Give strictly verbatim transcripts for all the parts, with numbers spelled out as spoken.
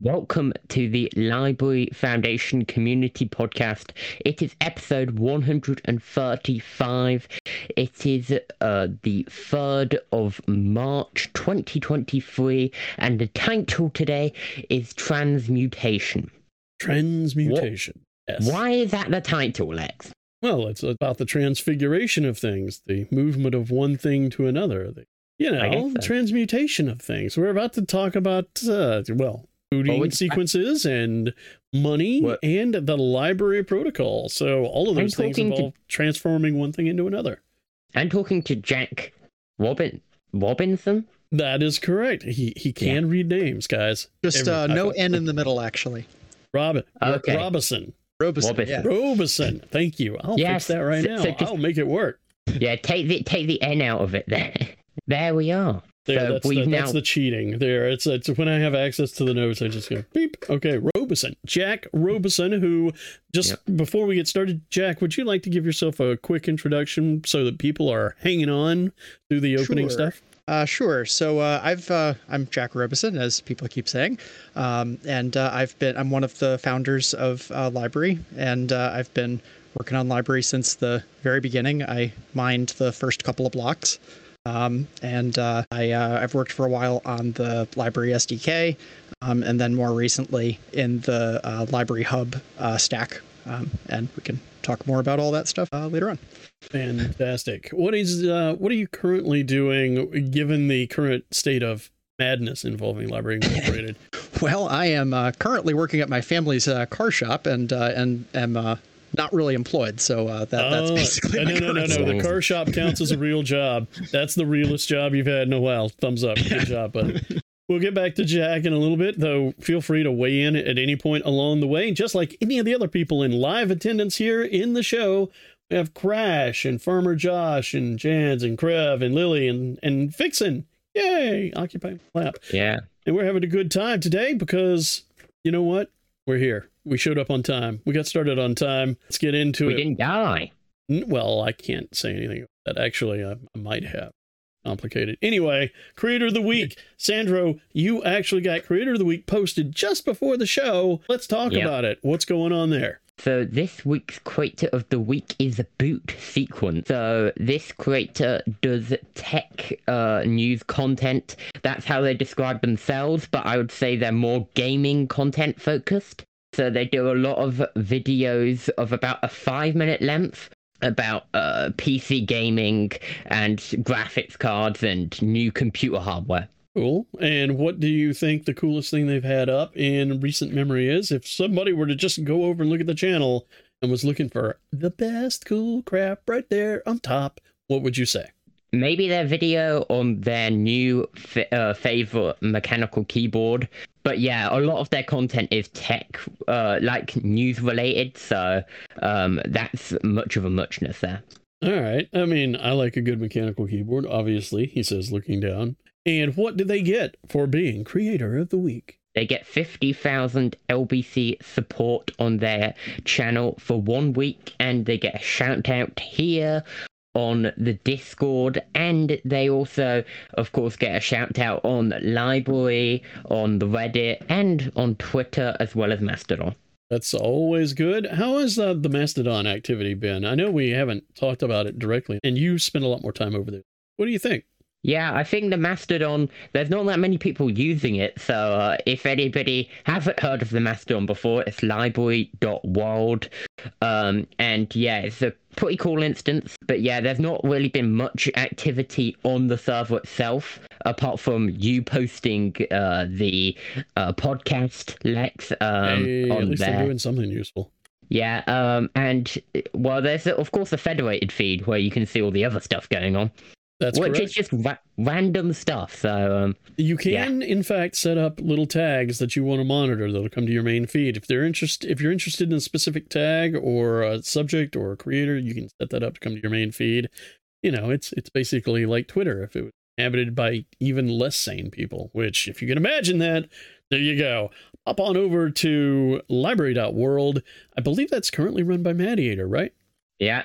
Welcome to the Library Foundation Community Podcast. It is episode one hundred thirty-five. It is uh, the third of March twenty twenty-three, and the title today is Transmutation. Transmutation, what? Yes. Why is that the title, Lex? Well, it's about the transfiguration of things, the movement of one thing to another, the, you know, so. transmutation of things. We're about to talk about, uh, well... coding well, sequences and money what? and the library protocol. So all of those things involve to, transforming one thing into another. I'm talking to Jack Robin Robinson. That is correct. He he can yeah. read names, guys. Just Every, uh, no N in the middle, actually. Robin. Okay. Robinson. Robinson. Robinson. Yeah. Robinson. Thank you. I'll yes. fix that right so, now. So just, I'll make it work. Yeah, take the take the N out of it there. There we are. There, so that's, the, now... that's the cheating. There, it's it's when I have access to the notes, I just go beep. Okay, Robinson, Jack Robinson. Who just yep. before we get started, Jack, would you like to give yourself a quick introduction so that people are hanging on through the opening sure. stuff? Uh, sure. So uh, I've uh, I'm Jack Robinson, as people keep saying, um, and uh, I've been I'm one of the founders of uh, Library, and uh, I've been working on Library since the very beginning. I mined the first couple of blocks. Um, and uh, I, uh, I've worked for a while on the Library S D K, um, and then more recently in the uh, Library Hub uh, stack. Um, and we can talk more about all that stuff uh, later on. Fantastic. What is uh, what are you currently doing, given the current state of madness involving Library Incorporated? Well, I am uh, currently working at my family's uh, car shop, and uh, and am. Uh, Not really employed, so uh, that, that's oh, basically no, no, no, no, no. The car shop counts as a real job. That's the realest job you've had in a while. Thumbs up. Good job, buddy. We'll get back to Jack in a little bit, though. Feel free to weigh in at any point along the way. Just like any of the other people in live attendance here in the show, we have Crash and Farmer Josh and Jans and Krev and Lily and, and Vixen. Yay! Occupy Lap. Yeah. And we're having a good time today because, you know what? We're here. We showed up on time. We got started on time. Let's get into we it. We didn't die. Well, I can't say anything about that. Actually, I, I might have. Complicated. Anyway, Creator of the Week. Sandro, you actually got Creator of the Week posted just before the show. Let's talk yep. about it. What's going on there? So this week's Creator of the Week is a Boot Sequence. So this creator does tech uh, news content. That's how they describe themselves, but I would say they're more gaming content focused. So they do a lot of videos of about a five minute length about uh, P C gaming and graphics cards and new computer hardware. Cool. And what do you think the coolest thing they've had up in recent memory is? If somebody were to just go over and look at the channel and was looking for the best cool crap right there on top, what would you say? Maybe their video on their new f- uh, favorite mechanical keyboard. But yeah, a lot of their content is tech, uh, like news related. So um, that's much of a muchness there. All right. I mean, I like a good mechanical keyboard, obviously, he says, looking down. And what do they get for being Creator of the Week? They get fifty thousand L B C support on their channel for one week, and they get a shout out here on the Discord, and they also, of course, get a shout out on Library, on the Reddit, and on Twitter, as well as Mastodon. That's always good. How has uh, the Mastodon activity been? I know we haven't talked about it directly, and you spend a lot more time over there. What do you think? Yeah, I think the Mastodon, there's not that many people using it, so uh, if anybody hasn't heard of the Mastodon before, it's library dot world, um, and yeah, it's a pretty cool instance, but yeah, there's not really been much activity on the server itself, apart from you posting uh, the uh, podcast, Lex, um, hey, on at least there. They're doing something useful. Yeah, um, and, well, there's, of course, a federated feed where you can see all the other stuff going on. That's Which correct. is just ra- random stuff. So um, you can, yeah. in fact, set up little tags that you want to monitor that'll come to your main feed. If they're interest, if you're interested in a specific tag or a subject or a creator, you can set that up to come to your main feed. You know, it's it's basically like Twitter if it was inhabited by even less sane people. Which, if you can imagine that, there you go. Hop on over to library dot world. I believe that's currently run by Mediator, right? Yeah.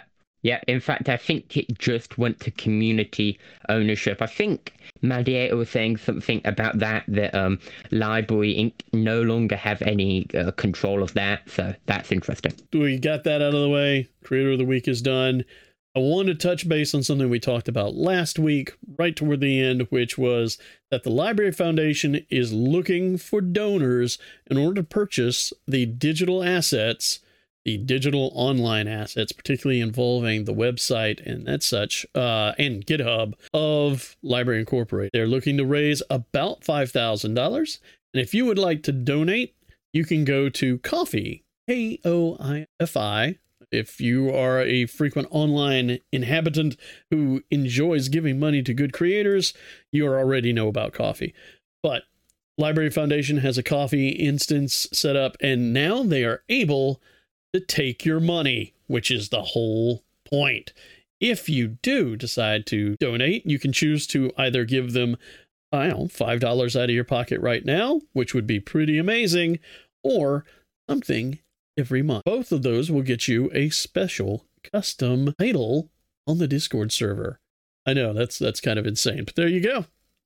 Yeah, in fact, I think it just went to community ownership. I think Mediator was saying something about that, that um, Library Incorporated no longer have any uh, control of that, so that's interesting. We got that out of the way. Creator of the Week is done. I want to touch base on something we talked about last week, right toward the end, which was that the Library Foundation is looking for donors in order to purchase the digital assets, the digital online assets, particularly involving the website and that such, uh, and GitHub of Library Incorporated. They're looking to raise about five thousand dollars. And if you would like to donate, you can go to Ko-fi, K O I F I. If you are a frequent online inhabitant who enjoys giving money to good creators, you already know about Ko-fi. But Library Foundation has a Ko-fi instance set up, and now they are able to take your money, which is the whole point. If you do decide to donate, you can choose to either give them, I don't know, five dollars out of your pocket right now, which would be pretty amazing, or something every month. Both of those will get you a special custom title on the Discord server. I know that's that's kind of insane, but there you go.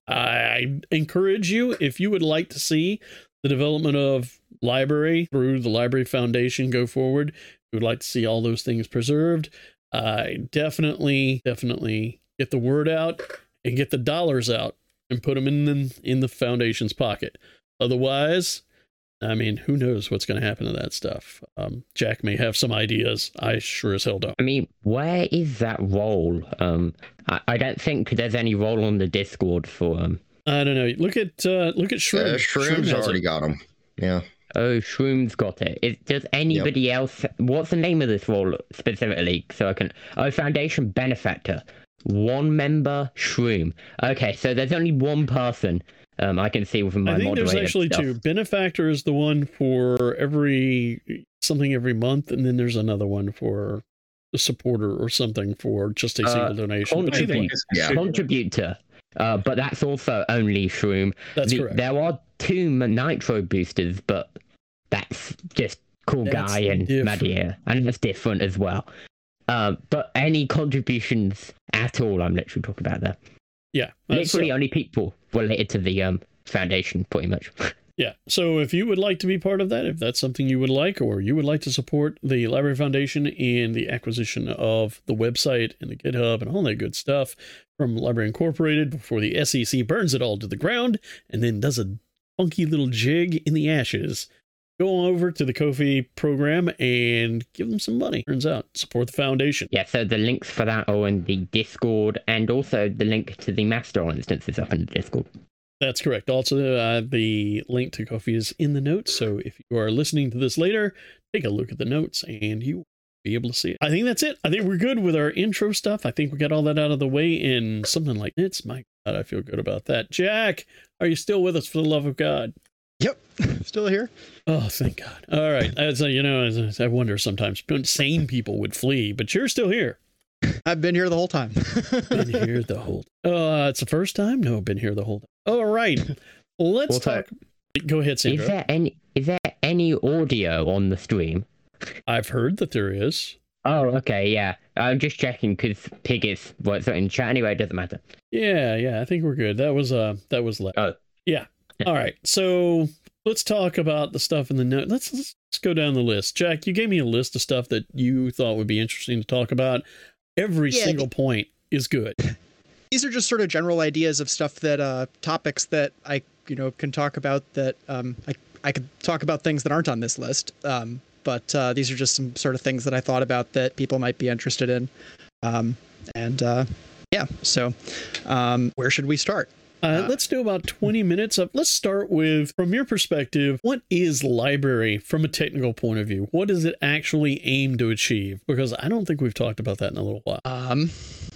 I encourage you, if you would like to see the development of library through the Library Foundation go forward, you would like to see all those things preserved, I definitely, definitely get the word out and get the dollars out and put them in the, in the Foundation's pocket. Otherwise, I mean, who knows what's going to happen to that stuff? Um, Jack may have some ideas. I sure as hell don't. I mean, where is that role? Um, I, I don't think there's any role on the Discord for um. I don't know. Look at uh, look at Shroom. Uh, Shroom's Shroom already it. got them. Yeah. Oh, Shroom's got it. Is, does anybody yep. else? What's the name of this role specifically? So I can. Oh, Foundation Benefactor. One member, Shroom. Okay, so there's only one person. Um, I can see from my I think moderator there's actually stuff. two. Benefactor is the one for every something every month, and then there's another one for the supporter or something for just a single uh, donation. Contribute, yeah. Contributor. Uh, but that's also only Shroom. That's the, correct. There are two Nitro boosters, but that's just Cool That's Guy and different. Madia, and that's different as well. Uh, but any contributions at all, I'm literally talking about there. Yeah. Literally so, only people related to the um Foundation, pretty much. yeah. So if you would like to be part of that, if that's something you would like, or you would like to support the Library Foundation in the acquisition of the website and the GitHub and all that good stuff from Library Incorporated before the S E C burns it all to the ground and then does a funky little jig in the ashes, go over to the Ko-fi program and give them some money. Turns out, support the foundation. Yeah, so the links for that are in the Discord, and also the link to the Mastodon instance is up in the Discord. That's correct. Also, uh, the link to Ko-fi is in the notes, so if you are listening to this later, take a look at the notes and you will be able to see it. I think that's it. I think we're good with our intro stuff. I think we got all that out of the way in something like this. My God, I feel good about that. Jack, are you still with us, for the love of God? Yep, still here. Oh, thank God. All right. As, uh, you know, as, I wonder sometimes sane people would flee, but you're still here. I've been here the whole time. Been here the whole Uh, it's the first time? No, been here the whole time. All right. Let's Also, talk. Go ahead, Sandra. Is there any is there any audio on the stream? I've heard that there is. Oh, okay, yeah. I'm just checking because Pig is what's in chat anyway. It doesn't matter. Yeah, yeah. I think we're good. That was uh, that was le- Oh, yeah. All right. So let's talk about the stuff in the note. Let's let's go down the list. Jack, you gave me a list of stuff that you thought would be interesting to talk about. Every Yeah, single point is good. These are just sort of general ideas of stuff that uh, topics that I you know can talk about. That um, I I could talk about things that aren't on this list. Um, but uh, these are just some sort of things that I thought about that people might be interested in. Um, and uh, yeah, so um, where should we start? Uh, let's do about twenty minutes of, let's start with, from your perspective, what is library from a technical point of view? What does it actually aim to achieve? Because I don't think we've talked about that in a little while. Um,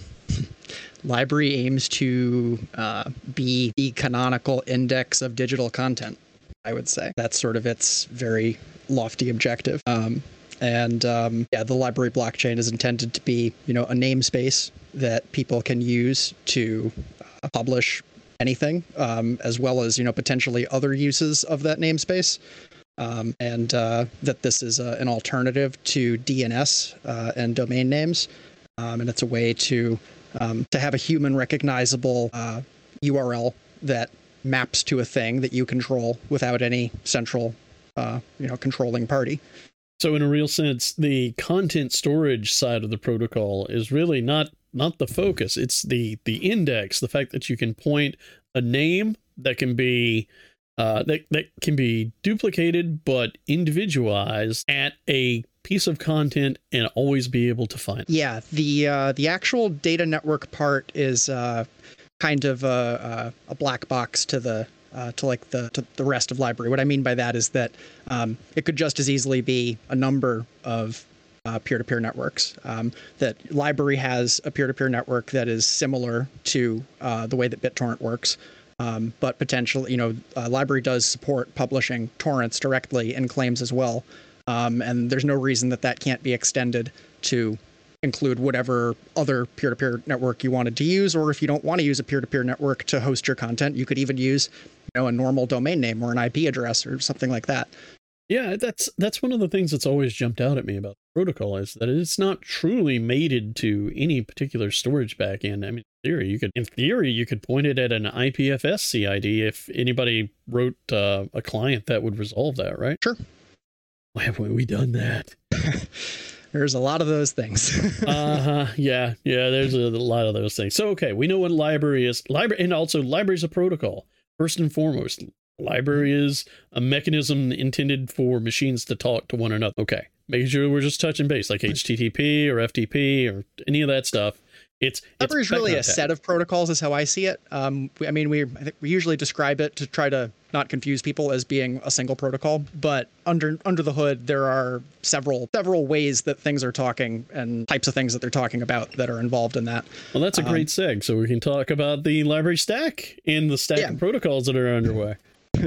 library aims to uh, be the canonical index of digital content, I would say. That's sort of its very lofty objective. Um, and um, yeah, the library blockchain is intended to be, you know, a namespace that people can use to uh, publish anything, um, as well as, you know, potentially other uses of that namespace. Um, and uh, that this is uh, an alternative to D N S uh, and domain names. um, and it's a way to um, to have a human recognizable uh, U R L that maps to a thing that you control without any central, uh, you know, controlling party. So in a real sense, the content storage side of the protocol is really not not the focus. It's the the index, the fact that you can point a name that can be uh, that that can be duplicated but individualized at a piece of content and always be able to find it. Yeah, the uh, the actual data network part is uh, kind of a, a, a black box to the uh, to like the to the rest of library. What I mean by that is that um, it could just as easily be a number of uh, peer-to-peer networks. Um, that library has a peer-to-peer network that is similar to uh, the way that BitTorrent works. Um, but potentially, you know, uh, library does support publishing torrents directly and claims as well. Um, and there's no reason that that can't be extended to include whatever other peer-to-peer network you wanted to use. Or if you don't want to use a peer-to-peer network to host your content, you could even use, you know, a normal domain name or an I P address or something like that. Yeah, that's that's one of the things that's always jumped out at me about the protocol is that it's not truly mated to any particular storage backend. I mean, in theory, you could in theory you could point it at an I P F S C I D if anybody wrote uh, a client that would resolve that, right? Sure. Why haven't we done that? There's a lot of those things. uh-huh. Yeah, yeah, there's a lot of those things. So, okay, we know what library is. Library, and also library is a protocol. First and foremost, library is a mechanism intended for machines to talk to one another. Okay, making sure we're just touching base, like H T T P or F T P or any of that stuff. It's library is really a set of protocols, is how I see it. Um, I mean, we I think we usually describe it to try to not confuse people as being a single protocol, but under under the hood, there are several several ways that things are talking and types of things that they're talking about that are involved in that. Well, that's a great um, seg. So we can talk about the library stack and the stack yeah. of protocols that are underway.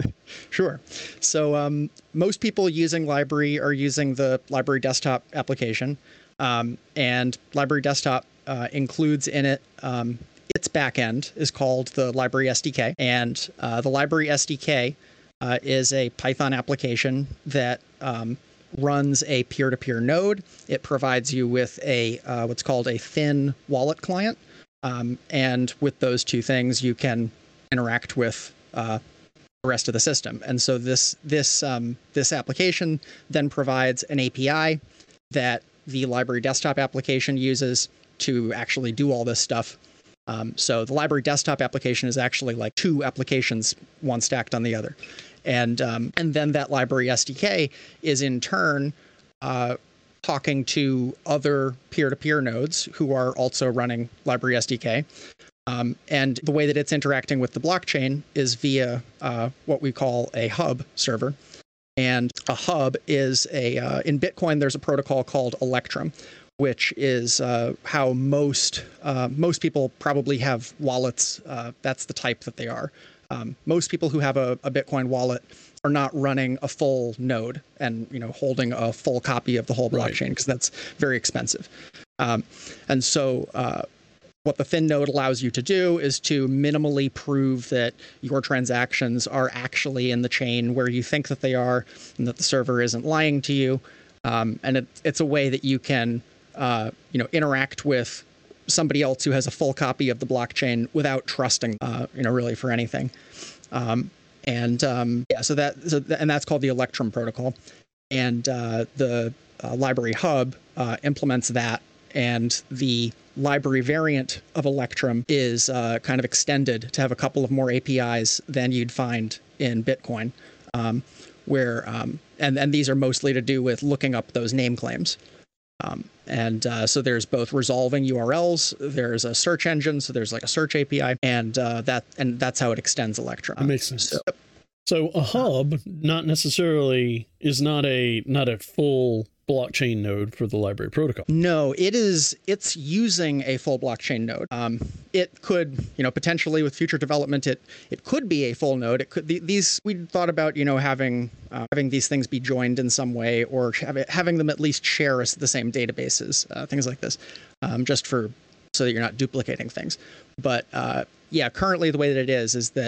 Sure. So um, most people using library are using the library desktop application, um, and library desktop uh, includes in it um, its backend is called the library S D K, and uh, the library S D K uh, is a Python application that um, runs a peer-to-peer node. It provides you with a uh, what's called a thin wallet client, um, and with those two things, you can interact with uh, the rest of the system. And so this this um, this application then provides an A P I that the library desktop application uses to actually do all this stuff. Um, so the library desktop application is actually like two applications, one stacked on the other. And um, and then that library S D K is in turn uh, talking to other peer-to-peer nodes who are also running library S D K. Um, and the way that it's interacting with the blockchain is via uh, what we call a hub server. And a hub is a, uh, in Bitcoin, there's a protocol called Electrum, which is uh, how most uh, most people probably have wallets. Uh, that's the type that they are. Um, most people who have a, a Bitcoin wallet are not running a full node and, you know, holding a full copy of the whole blockchain, because that's very expensive. Um, and so uh, what the thin node allows you to do is to minimally prove that your transactions are actually in the chain where you think that they are, and that the server isn't lying to you. Um, and it, it's a way that you can, uh, you know, interact with somebody else who has a full copy of the blockchain without trusting, uh, you know, really for anything. Um, and um, yeah, so that, so th- and that's called the Electrum protocol. And uh, the uh, library hub uh, implements that. And the library variant of Electrum is uh, kind of extended to have a couple of more A P Is than you'd find in Bitcoin, um, where um, and and these are mostly to do with looking up those name claims. Um, and uh, so there's both resolving U R Ls. There's a search engine, so there's like a search A P I, and uh, that and that's how it extends Electrum. That makes sense. So, so a hub not necessarily is not a not a full blockchain node for the library protocol. No, it is. It's using a full blockchain node. Um, it could, you know, potentially with future development, it it could be a full node. It could the, these. We thought about, you know, having uh, having these things be joined in some way, or have it, having them at least share us the same databases, uh, things like this, um, just for so that you're not duplicating things. But uh, yeah, currently the way that it is is that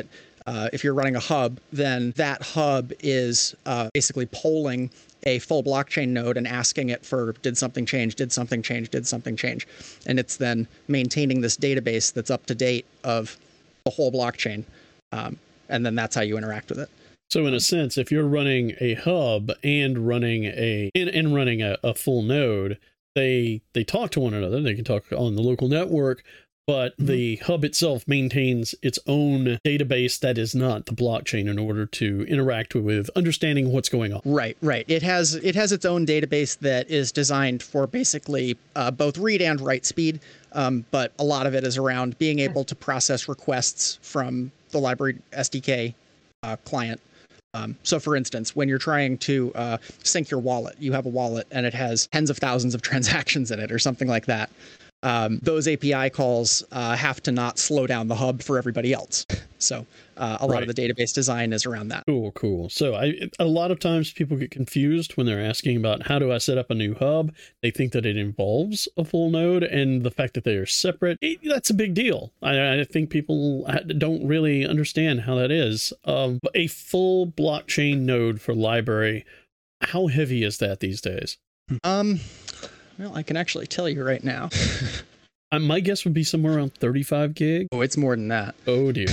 uh, if you're running a hub, then that hub is uh, basically polling a full blockchain node and asking it for did something change, did something change, did something change. And it's then maintaining this database that's up to date of the whole blockchain. Um, and then that's how you interact with it. So in a sense, if you're running a hub and running a and, and running a, a full node, they they talk to one another. They can talk on the local network, but mm-hmm. the hub itself maintains its own database that is not the blockchain in order to interact with understanding what's going on. Right, right. It has it has its own database that is designed for basically uh, both read and write speed, um, but a lot of it is around being able to process requests from the library S D K uh, client. Um, so, for instance, when you're trying to uh, sync your wallet, you have a wallet and it has tens of thousands of transactions in it or something like that. Um, those A P I calls uh, have to not slow down the hub for everybody else. So uh, a lot right. of the database design is around that. Cool, cool. So I, a lot of times people get confused when they're asking about how do I set up a new hub. They think that it involves a full node, and the fact that they are separate, it, that's a big deal. I, I think people don't really understand how that is. Um, a full blockchain node for library, how heavy is that these days? Um... Well, I can actually tell you right now. uh, my guess would be somewhere around thirty-five gig. Oh, it's more than that. Oh dear.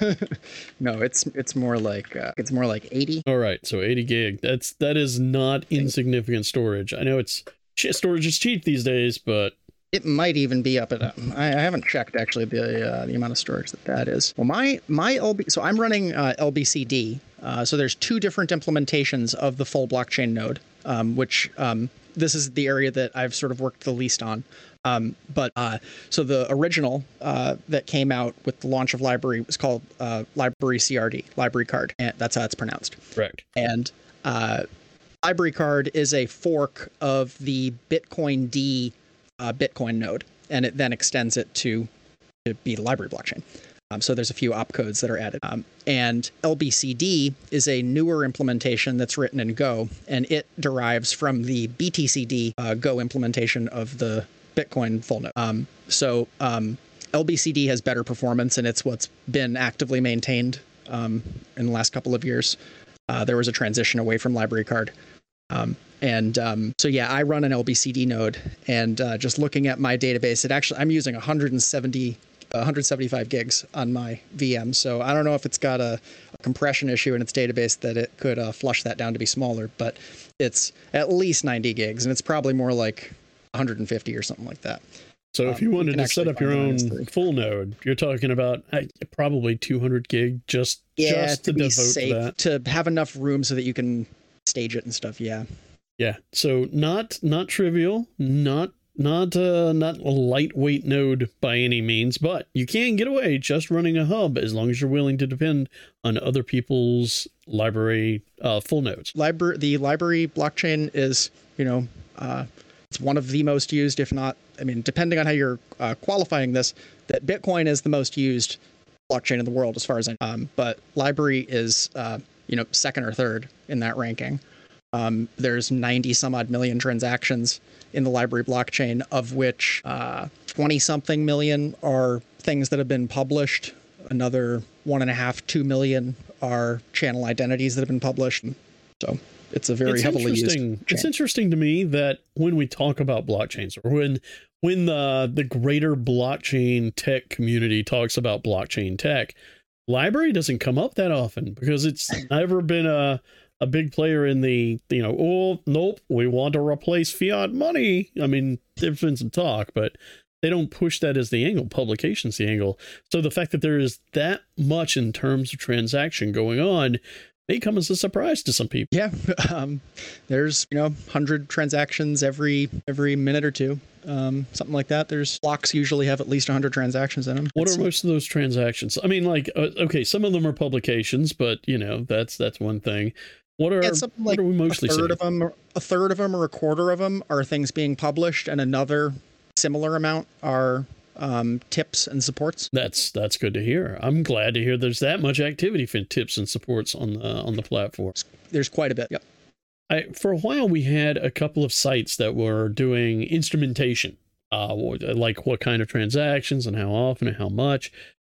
No, it's it's more like uh, it's more like eighty. All right, so eighty gig. That's that is not insignificant storage. I know it's storage is cheap these days, but it might even be up at. Um, I, I haven't checked actually the uh, the amount of storage that that is. Well, my my L B. So I'm running uh, L B C D. Uh, so there's two different implementations of the full blockchain node, um, which. Um, This is the area that I've sort of worked the least on. Um, but uh, so the original uh, that came out with the launch of Library was called uh, Library C R D, Library Card. And that's how it's pronounced. Correct. And uh, Library Card is a fork of the Bitcoin D uh, Bitcoin node. And it then extends it to, to be the library blockchain. Um, so there's a few opcodes that are added. Um, and L B C D is a newer implementation that's written in Go, and it derives from the B T C D uh, Go implementation of the Bitcoin full node. Um, so um, L B C D has better performance, and it's what's been actively maintained um, in the last couple of years. Uh, there was a transition away from Library Card. Um, and um, so, yeah, I run an L B C D node, and uh, just looking at my database, it actually I'm using one hundred seventy one hundred seventy-five gigs on my V M. So I don't know if it's got a, a compression issue in its database that it could uh, flush that down to be smaller, but it's at least ninety gigs, and it's probably more like one hundred fifty or something like that. So if you um, wanted you to set up your own full node, you're talking about uh, probably two hundred gig just, yeah, just to, to be devote safe, to that. To have enough room so that you can stage it and stuff. Yeah. Yeah. So not not trivial, not Not uh, not a lightweight node by any means, but you can get away just running a hub as long as you're willing to depend on other people's library uh, full nodes. Library, the library blockchain is, you know, uh, it's one of the most used, if not, I mean, depending on how you're uh, qualifying this, that Bitcoin is the most used blockchain in the world as far as I know. Um, but library is, uh, you know, second or third in that ranking. Um, there's ninety some odd million transactions in the library blockchain, of which uh, twenty something million are things that have been published. Another one and a half, two million are channel identities that have been published. So it's a very it's heavily used chain. It's interesting to me that when we talk about blockchains, or when when the the greater blockchain tech community talks about blockchain tech, library doesn't come up that often because it's never been a a big player in the, you know, oh, nope, we want to replace fiat money. I mean, there's been some talk, but they don't push that as the angle. Publication's the angle. So the fact that there is that much in terms of transaction going on may come as a surprise to some people. Yeah. Um, there's, you know, one hundred transactions every every minute or two. Um, something like that. There's blocks usually have at least one hundred transactions in them. What it's, are most of those transactions? I mean, like, uh, okay, some of them are publications, but, you know, that's that's one thing. What are, yeah, something like what are we mostly a third seeing? of them, a third of them or a quarter of them are things being published, and another similar amount are um, tips and supports. That's that's good to hear. I'm glad to hear there's that much activity for tips and supports on the on the platform. There's quite a bit. Yep. I, for a while, we had a couple of sites that were doing instrumentation, uh, like what kind of transactions and how often and how much.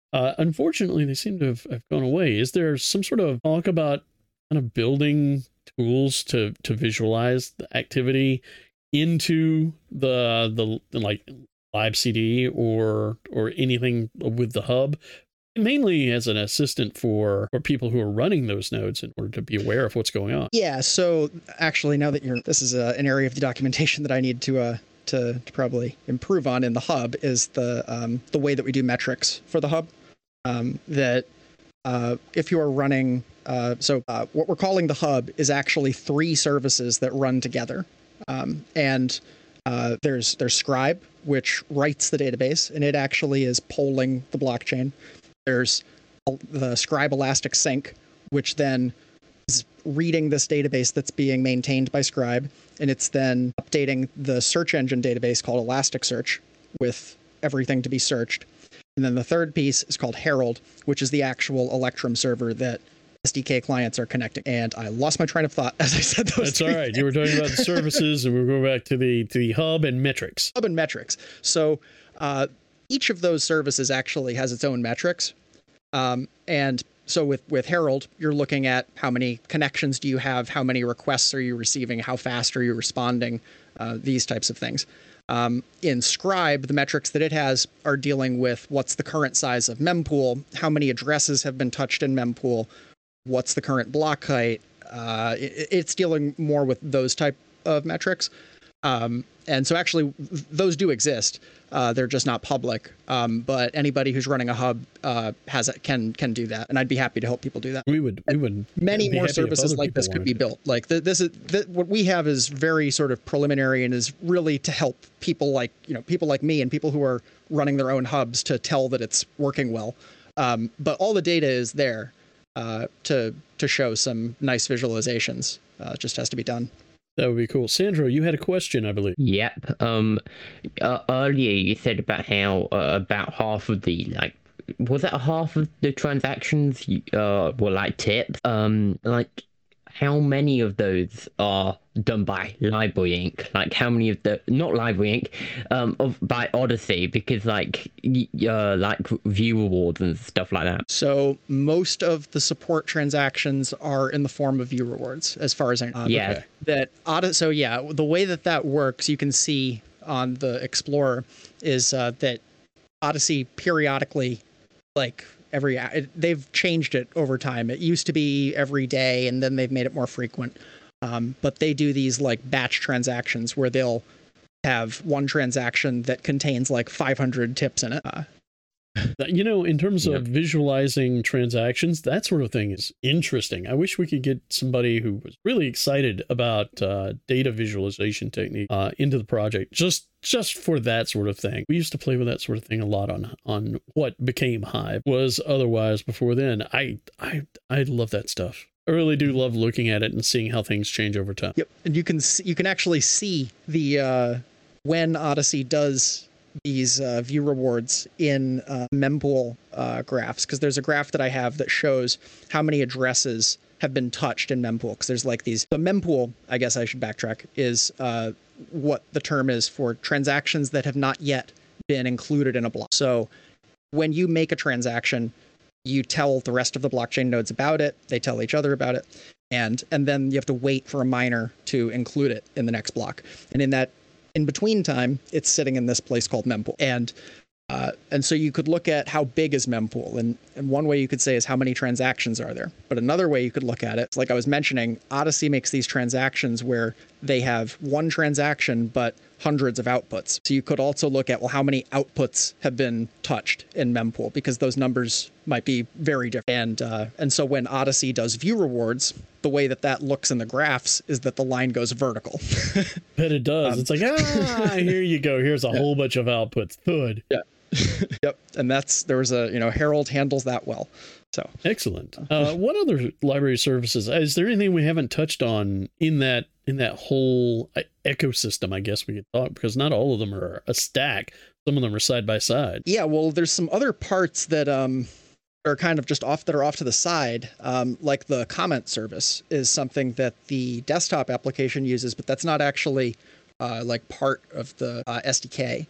Uh, unfortunately, they seem to have, have gone away. Is there some sort of talk about kind of building tools to to visualize the activity into the the, the like libcd or or anything with the hub, mainly as an assistant for for people who are running those nodes in order to be aware of what's going on? Yeah. So actually, now that you're, this is uh, an area of the documentation that I need to uh, to, to probably improve on in the hub is the um, the way that we do metrics for the hub. Um, that uh, if you are running, uh, so uh, what we're calling the hub is actually three services that run together. Um, and uh, there's there's Scribe, which writes the database, and it actually is polling the blockchain. There's the Scribe Elastic Sync, which then is reading this database that's being maintained by Scribe, and it's then updating the search engine database called Elasticsearch with everything to be searched. And then the third piece is called Herald, which is the actual Electrum server that S D K clients are connecting. And I lost my train of thought as I said those. That's all right. You were talking about the services, and we're going back to the to the hub and metrics. Hub and metrics. So uh, each of those services actually has its own metrics. Um, and so with, with Herald, you're looking at how many connections do you have, how many requests are you receiving, how fast are you responding, uh, these types of things. Um, in Scribe, the metrics that it has are dealing with what's the current size of mempool, how many addresses have been touched in mempool, what's the current block height. Uh, it, it's dealing more with those type of metrics. Um, and so actually those do exist. Uh, they're just not public. Um, but anybody who's running a hub uh, has a, can can do that, and I'd be happy to help people do that. We would we would many more services like this could be built. Like th- this is th- what we have is very sort of preliminary and is really to help people like you know people like me and people who are running their own hubs to tell that it's working well. Um, but all the data is there uh, to to show some nice visualizations. Uh, it just has to be done. That would be cool. Sandro, you had a question, I believe. Yep. Um. Uh, earlier you said about how uh, about half of the like was that half of the transactions uh were like tips. Um. Like how many of those are done by Library Incorporated? Like how many of the not Library Incorporated, um, of by Odyssey? Because like uh like view rewards and stuff like that. So most of the support transactions are in the form of view rewards, as far as I know. Yeah. Okay. That Odyssey. So yeah, the way that that works, you can see on the Explorer, is uh, that Odyssey periodically, like. Every it, they've changed it over time. It used to be every day, and then they've made it more frequent. Um, but they do these like batch transactions where they'll have one transaction that contains like five hundred tips in it. Uh, You know, in terms Yep. of visualizing transactions, that sort of thing is interesting. I wish we could get somebody who was really excited about uh, data visualization technique uh, into the project, just just for that sort of thing. We used to play with that sort of thing a lot on on what became Hive, was otherwise before then. I I I love that stuff. I really do love looking at it and seeing how things change over time. Yep, and you can see, you can actually see the uh, when Odyssey does these uh, view rewards in uh, mempool uh, graphs, because there's a graph that I have that shows how many addresses have been touched in mempool. Because there's like these the mempool. I guess I should backtrack. Is uh, what the term is for transactions that have not yet been included in a block. So when you make a transaction, you tell the rest of the blockchain nodes about it. They tell each other about it. And and then you have to wait for a miner to include it in the next block. And in that in between time, it's sitting in this place called mempool. And uh, and so you could look at how big is mempool. And, and one way you could say is how many transactions are there. But another way you could look at it, like I was mentioning, Odyssey makes these transactions where they have one transaction, but hundreds of outputs. So you could also look at, well, how many outputs have been touched in mempool, because those numbers might be very different. And uh, and so when Odyssey does view rewards, the way that that looks in the graphs is that the line goes vertical. But it does. Um, It's like, ah, here you go. Here's a Yeah. whole bunch of outputs. Good. Yeah. Yep. And that's, there was a, you know, Herald handles that well. So Excellent. Uh, what other library services? Is there anything we haven't touched on in that in that whole uh, ecosystem? I guess we could talk, because not all of them are a stack. Some of them are side by side. yeah, well, there's some other parts that um are kind of just off that are off to the side. Um, like the comment service is something that the desktop application uses, but that's not actually uh, like part of the uh, S D K.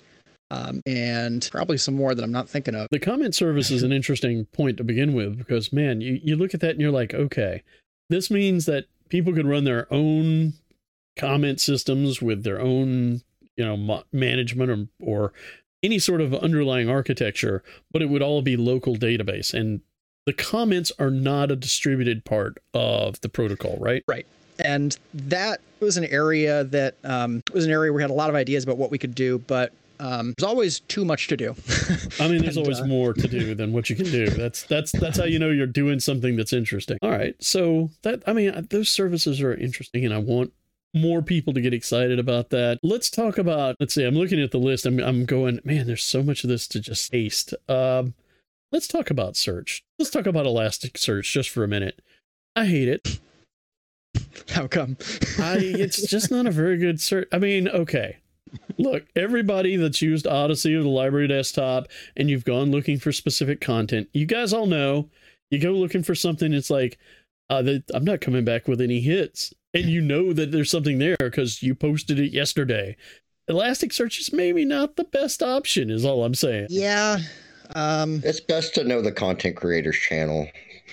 um, and probably some more that I'm not thinking of. The comment service is an interesting point to begin with, because, man, you, you look at that and you're like, okay, this means that people could run their own comment systems with their own, you know, ma- management or, or any sort of underlying architecture, but it would all be local database. And the comments are not a distributed part of the protocol, right? Right. And that was an area that um, was an area where we had a lot of ideas about what we could do, but um, there's always too much to do. I mean, there's and, always uh, more to do than what you can do. That's that's that's how you know you're doing something that's interesting. All right, so that I mean, those services are interesting, and I want more people to get excited about that. Let's talk about. Let's see. I'm looking at the list. I'm I'm going. Man, there's so much of this to just taste. Um, let's talk about search. Let's talk about Elasticsearch just for a minute. I hate it. How come? I it's just not a very good search. I mean, okay. Look, everybody that's used Odyssey or the library desktop and you've gone looking for specific content, you guys all know, you go looking for something, it's like, uh, that I'm not coming back with any hits. And you know that there's something there because you posted it yesterday. Elasticsearch is maybe not the best option, is all I'm saying. Yeah. Um, It's best to know the content creators channel.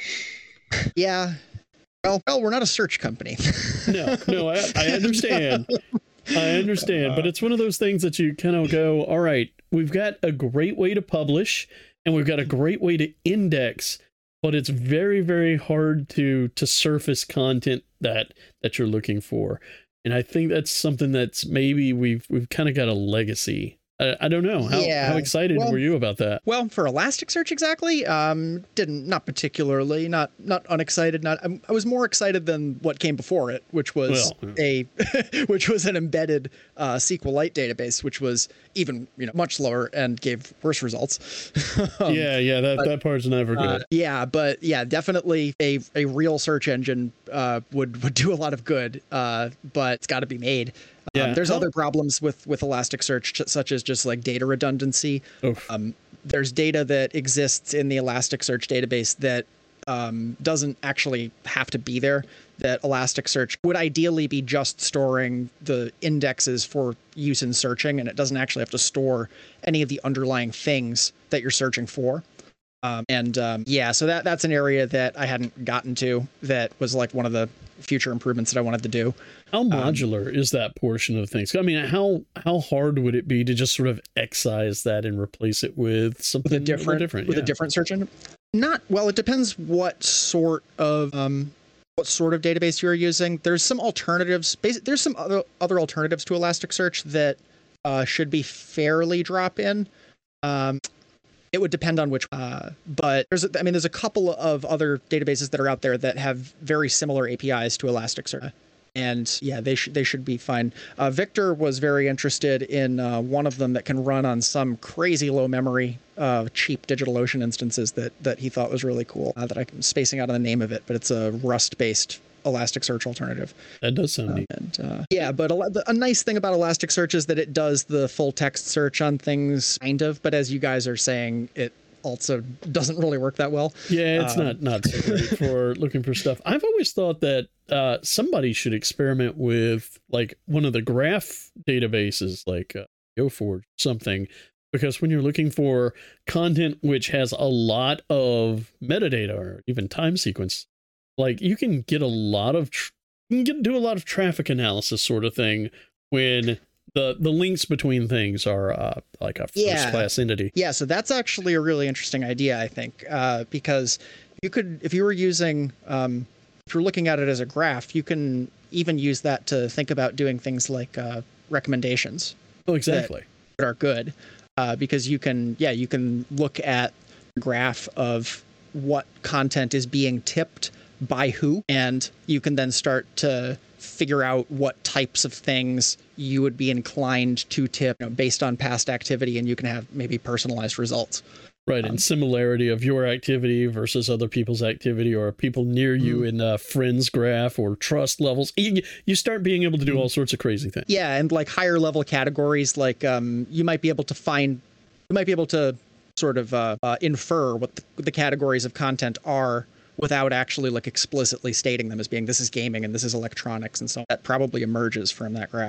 yeah. Well, well, we're not a search company. No, no, I, I understand. I understand, but it's one of those things that you kind of go, all right, we've got a great way to publish and we've got a great way to index, but it's very, very hard to to surface content that that you're looking for. And I think that's something that's maybe we've we've kind of got a legacy. I, I don't know. How, Yeah. how excited Well, were you about that? Well, for Elasticsearch exactly, um, didn't not particularly, not not unexcited. Not um, I was more excited than what came before it, which was Well, a which was an embedded uh, SQLite database, which was even you know much slower and gave worse results. Um, yeah, yeah, that, but, that part's never good. Uh, yeah, but yeah, definitely a, a real search engine uh, would would do a lot of good, uh, but it's got to be made. Um, Yeah. there's How- other problems with with Elasticsearch, such as just like data redundancy. Oof. Um, there's data that exists in the Elasticsearch database that um, doesn't actually have to be there. That Elasticsearch would ideally be just storing the indexes for use in searching, and it doesn't actually have to store any of the underlying things that you're searching for. Um, and um, yeah, so that that's an area that I hadn't gotten to. That was like one of the future improvements that I wanted to do. How modular is that portion of things? I mean, how how hard would it be to just sort of excise that and replace it with something With a different, different? with yeah. a different search engine. Not well. It depends what sort of um, what sort of database you are using. There's some alternatives. Basi- there's some other other alternatives to Elasticsearch that uh, should be fairly drop in. Um, it would depend on which. Uh, but there's a, I mean, there's a couple of other databases that are out there that have very similar A P Is to Elasticsearch. And yeah, they should they should be fine. Uh, Victor was very interested in uh, one of them that can run on some crazy low memory, uh, cheap DigitalOcean instances that that he thought was really cool. Uh, that I'm spacing out on the name of it, but it's a Rust-based Elasticsearch alternative. That does sound Uh, neat. and uh, yeah, but a, a nice thing about Elasticsearch is that it does the full text search on things, kind of. But as you guys are saying, it also doesn't really work that well. Yeah, it's um, not not so great for looking for stuff. I've always thought that uh, somebody should experiment with like one of the graph databases, like uh, GeoForge, something, because when you're looking for content which has a lot of metadata or even time sequence, like you can get a lot of tr- you can get, do a lot of traffic analysis sort of thing when the the links between things are uh, like a first Yeah. class entity. Yeah, so that's actually a really interesting idea, I think, uh, because you could, if you were using, um, if you're looking at it as a graph, you can even use that to think about doing things like uh, recommendations Oh, exactly. that are good, uh, because you can, yeah, you can look at a graph of what content is being tipped by who, and you can then start to figure out what types of things you would be inclined to tip, you know, based on past activity, and you can have maybe personalized results. Right, and similarity of your activity versus other people's activity, or people near you in a friends graph, or trust levels. You, you start being able to do all sorts of crazy things. Yeah, and like higher level categories, like um, you might be able to find, you might be able to sort of uh, uh, infer what the, the categories of content are without actually like explicitly stating them as being this is gaming and this is electronics and so on. That probably emerges from that graph.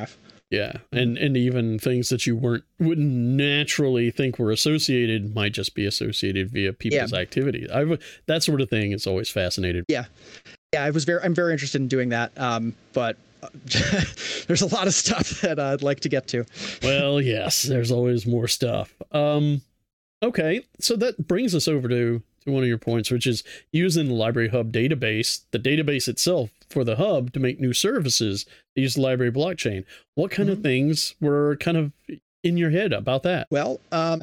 Yeah, and and even things that you weren't wouldn't naturally think were associated might just be associated via people's Yeah. activity. I've that sort of thing is always fascinated. Yeah, yeah, I was very, I'm very interested in doing that. Um, but uh, there's a lot of stuff that I'd like to get to. Well, yes, there's always more stuff. Um, okay, so that brings us over to to one of your points, which is using the Library Hub database, the database itself for the hub to make new services. They use the library blockchain. What kind Mm-hmm. of things were kind of in your head about that? Well, um,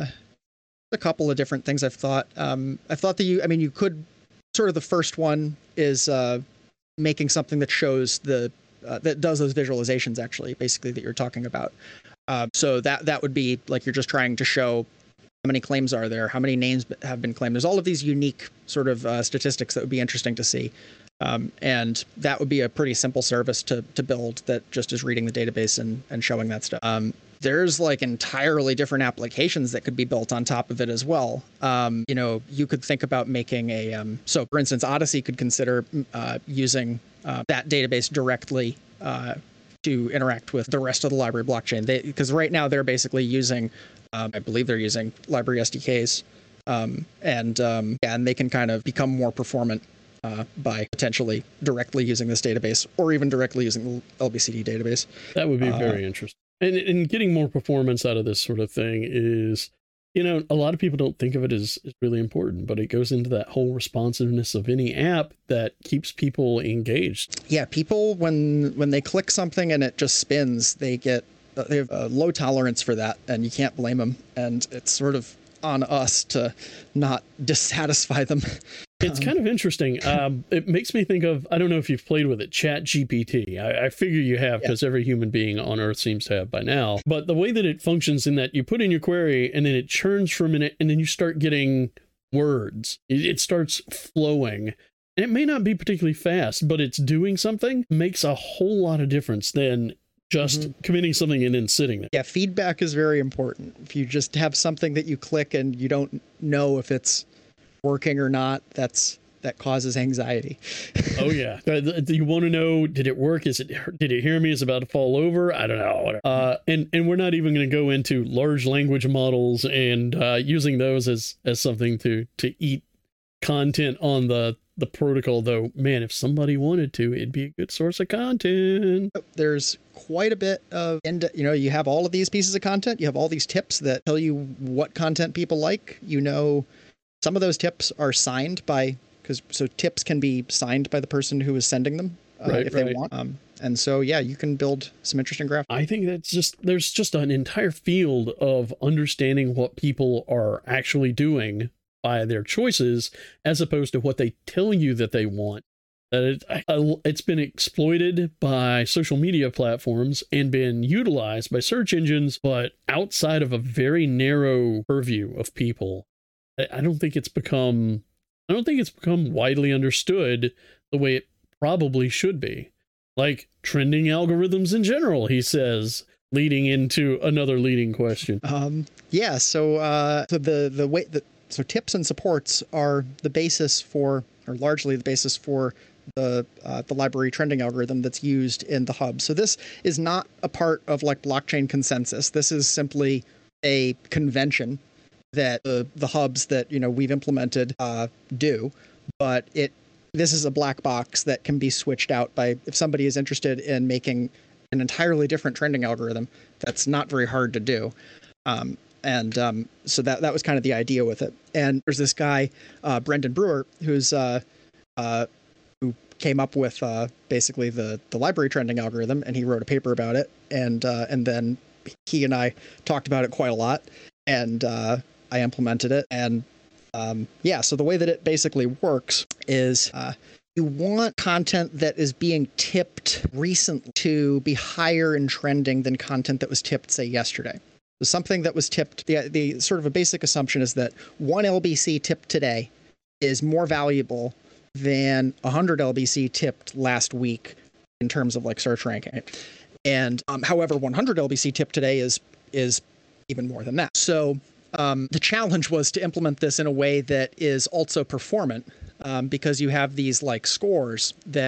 a couple of different things I've thought. Um, I thought that you, I mean, you could sort of the first one is uh, making something that shows the uh, that does those visualizations actually, basically that you're talking about. Uh, so that that would be like you're just trying to show how many claims are there, how many names have been claimed. There's all of these unique sort of uh, statistics that would be interesting to see. Um, and that would be a pretty simple service to to build that just is reading the database and, and showing that stuff. Um, there's like entirely different applications that could be built on top of it as well. Um, you know, you could think about making a, um, so for instance, Odyssey could consider uh, using uh, that database directly uh, to interact with the rest of the library blockchain. They, because right now they're basically using, um, I believe they're using library S D Ks, um, and um, yeah, and they can kind of become more performant uh, by potentially directly using this database, or even directly using the L B C D database. That would be Uh, very interesting. And, and getting more performance out of this sort of thing is, you know, a lot of people don't think of it as, as really important, but it goes into that whole responsiveness of any app that keeps people engaged. Yeah, people when when they click something and it just spins, they get they have a low tolerance for that, and you can't blame them. And it's sort of on us to not dissatisfy them. It's kind of interesting. Um, it makes me think of, I don't know if you've played with it, Chat G P T. I, I figure you have, because every human being on Earth seems to have by now. But the way that it functions in that you put in your query and then it churns for a minute and then you start getting words. It, it starts flowing. And it may not be particularly fast, but it's doing something, makes a whole lot of difference than just Mhm. committing something and then sitting there. Yeah, feedback is very important. If you just have something that you click and you don't know if it's working or not, that's that causes anxiety. Oh yeah. Uh, th- You want to know, did it work? Is it, did it hear me? Is it about to fall over? I don't know. Uh, and, and we're not even going to go into large language models and uh, using those as, as something to, to eat content on the, the protocol, though. Man, if somebody wanted to, it'd be a good source of content. There's quite a bit of, and you know, you have all of these pieces of content. You have all these tips that tell you what content people like. You know, some of those tips are signed by, because so tips can be signed by the person who is sending them uh, Right, if right. they want. Um, and so, yeah, you can build some interesting graphics. I think that's just, there's just an entire field of understanding what people are actually doing by their choices, as opposed to what they tell you that they want. That it, I- it's been exploited by social media platforms and been utilized by search engines, but outside of a very narrow purview of people. I I don't think it's become, I don't think it's become widely understood the way it probably should be. Like trending algorithms in general, he says, leading into another leading question. Um, yeah, so uh, so the the way that so tips and supports are the basis for, or largely the basis for the uh, the library trending algorithm that's used in the hub. So this is not a part of like blockchain consensus. This is simply a convention that the the hubs that you know we've implemented uh, do, but it this is a black box that can be switched out by if somebody is interested in making an entirely different trending algorithm. That's not very hard to do. Um, and um, so that that was kind of the idea with it. And there's this guy, uh, Brendan Brewer, who's uh, uh, who came up with uh, basically the the library trending algorithm, and he wrote a paper about it. And uh, and then he and I talked about it quite a lot, and uh, I implemented it. And um, yeah, so the way that it basically works is uh, you want content that is being tipped recently to be higher in trending than content that was tipped, say, yesterday. So something that was tipped, the, the sort of a basic assumption is that one L B C tipped today is more valuable than one hundred L B C tipped last week in terms of like search ranking. And um, however, one hundred L B C tipped today is is even more than that. So um, the challenge was to implement this in a way that is also performant, um, because you have these like scores that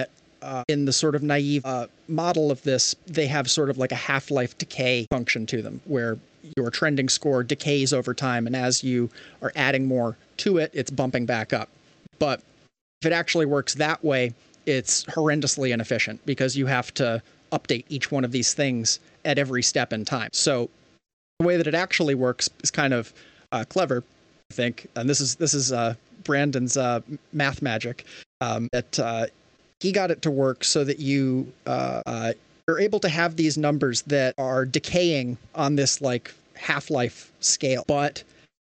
uh, in the sort of naive uh, model of this, they have sort of like a half-life decay function to them, where your trending score decays over time, and as you are adding more to it, it's bumping back up. But if it actually works that way, it's horrendously inefficient because you have to update each one of these things at every step in time. So the way that it actually works is kind of uh, clever, I think. And this is this is uh, Brandon's uh, math magic. Um, that uh, he got it to work so that you uh, uh, you're able to have these numbers that are decaying on this like half-life scale. But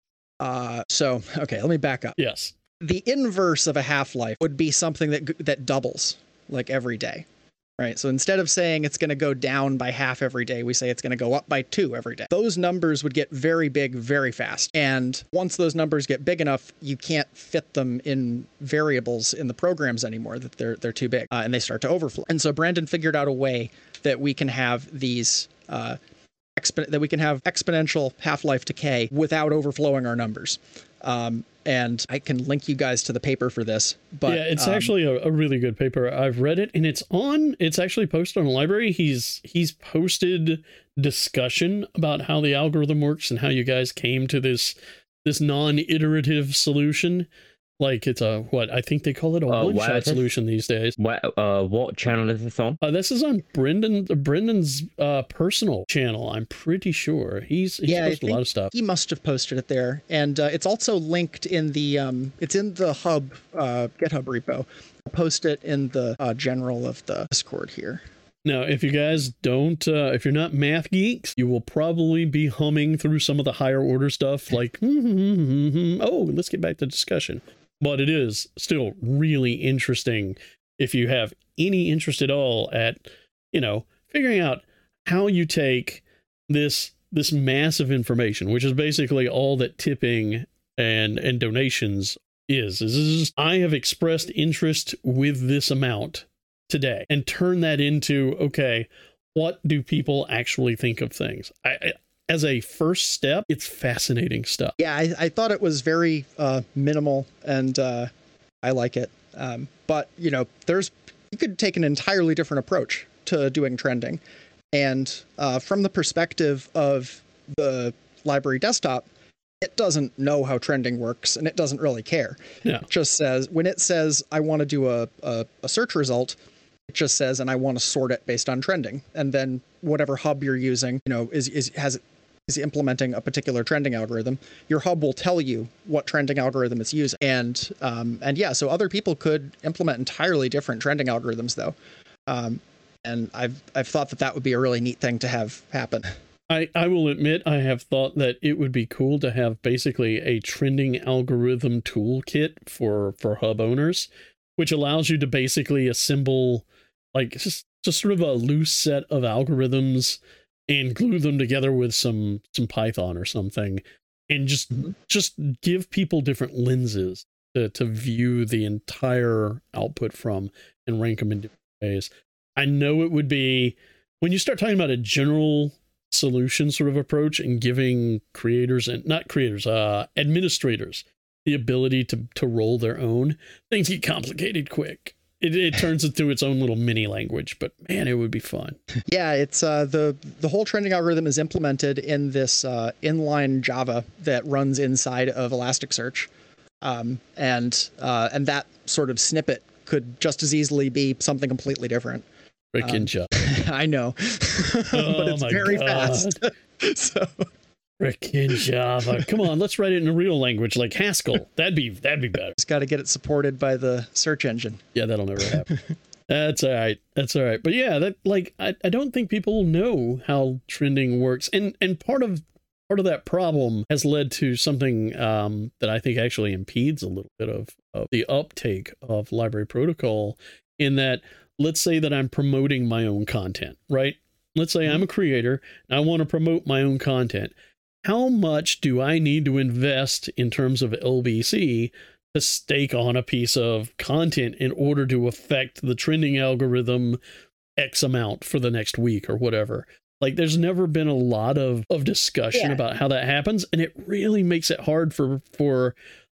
uh, so okay, let me back up. Yes. The inverse of a half-life would be something that that doubles like every day, right? So instead of saying it's going to go down by half every day, we say it's going to go up by two every day. Those numbers would get very big very fast. And once those numbers get big enough, you can't fit them in variables in the programs anymore, that they're they're too big, uh, and they start to overflow. And so Brandon figured out a way that we can have these uh, expo- that we can have exponential half-life decay without overflowing our numbers. Um, and I can link you guys to the paper for this. But yeah, it's um, actually a, a really good paper. I've read it, and it's on. It's actually posted on the library. He's he's posted discussion about how the algorithm works and how you guys came to this this non-iterative solution. Like it's a what I think they call it a Uh, one-shot what is it? solution these days. What, uh, what channel is this on? Uh, this is on Brendan Brendan's uh, personal channel. I'm pretty sure he's he's Yeah, I posted a lot of stuff. he must have posted it there, and uh, it's also linked in the um, it's in the hub uh, GitHub repo. I'll post it in the uh, general of the Discord here. Now, if you guys don't, uh, if you're not math geeks, you will probably be humming through some of the higher order stuff like, oh, let's get back to discussion. But it is still really interesting if you have any interest at all at, you know, figuring out how you take this this massive information, which is basically all that tipping and and donations is. Is, is I have expressed interest with this amount today, and turn that into, okay, what do people actually think of things? I, I As a first step, it's fascinating stuff. Yeah, I, I thought it was very uh, minimal, and uh, I like it. Um, but you know, there's you could take an entirely different approach to doing trending, and uh, from the perspective of the library desktop, it doesn't know how trending works, and it doesn't really care. Yeah. It just says when it says I want to do a, a, a search result, it just says and I want to sort it based on trending, and then whatever hub you're using, you know, is is has is implementing a particular trending algorithm, your hub will tell you what trending algorithm it's using. And um, and yeah, so other people could implement entirely different trending algorithms, though. Um, and I've I've thought that that would be a really neat thing to have happen. I, I will admit I have thought that it would be cool to have basically a trending algorithm toolkit for, for hub owners, which allows you to basically assemble like just, just sort of a loose set of algorithms and glue them together with some some Python or something, and just mm-hmm. just give people different lenses to, to view the entire output from and rank them in different ways. I know it would be, when you start talking about a general solution sort of approach and giving creators and not creators, uh, administrators the ability to to roll their own, things get complicated quick. It, it turns into its own little mini language, but man, it would be fun. Yeah, it's uh, the the whole trending algorithm is implemented in this uh, inline Java that runs inside of Elasticsearch, um, and uh, and that sort of snippet could just as easily be something completely different. Frickin' Um, Java. I know, Oh but it's my very God. fast. So Frickin' Java. Come on, let's write it in a real language like Haskell. That'd be that'd be better. just got to get it supported by the search engine. Yeah, that'll never happen. That's all right. That's all right. But yeah, that like I, I don't think people know how trending works. And and part of part of that problem has led to something um, that I think actually impedes a little bit of, of the uptake of library protocol, in that, let's say that I'm promoting my own content, right? Let's say I'm a creator and I want to promote my own content. How much do I need to invest in terms of L B C to stake on a piece of content in order to affect the trending algorithm X amount for the next week or whatever? Like, there's never been a lot of, of discussion Yeah. about how that happens. And it really makes it hard for, for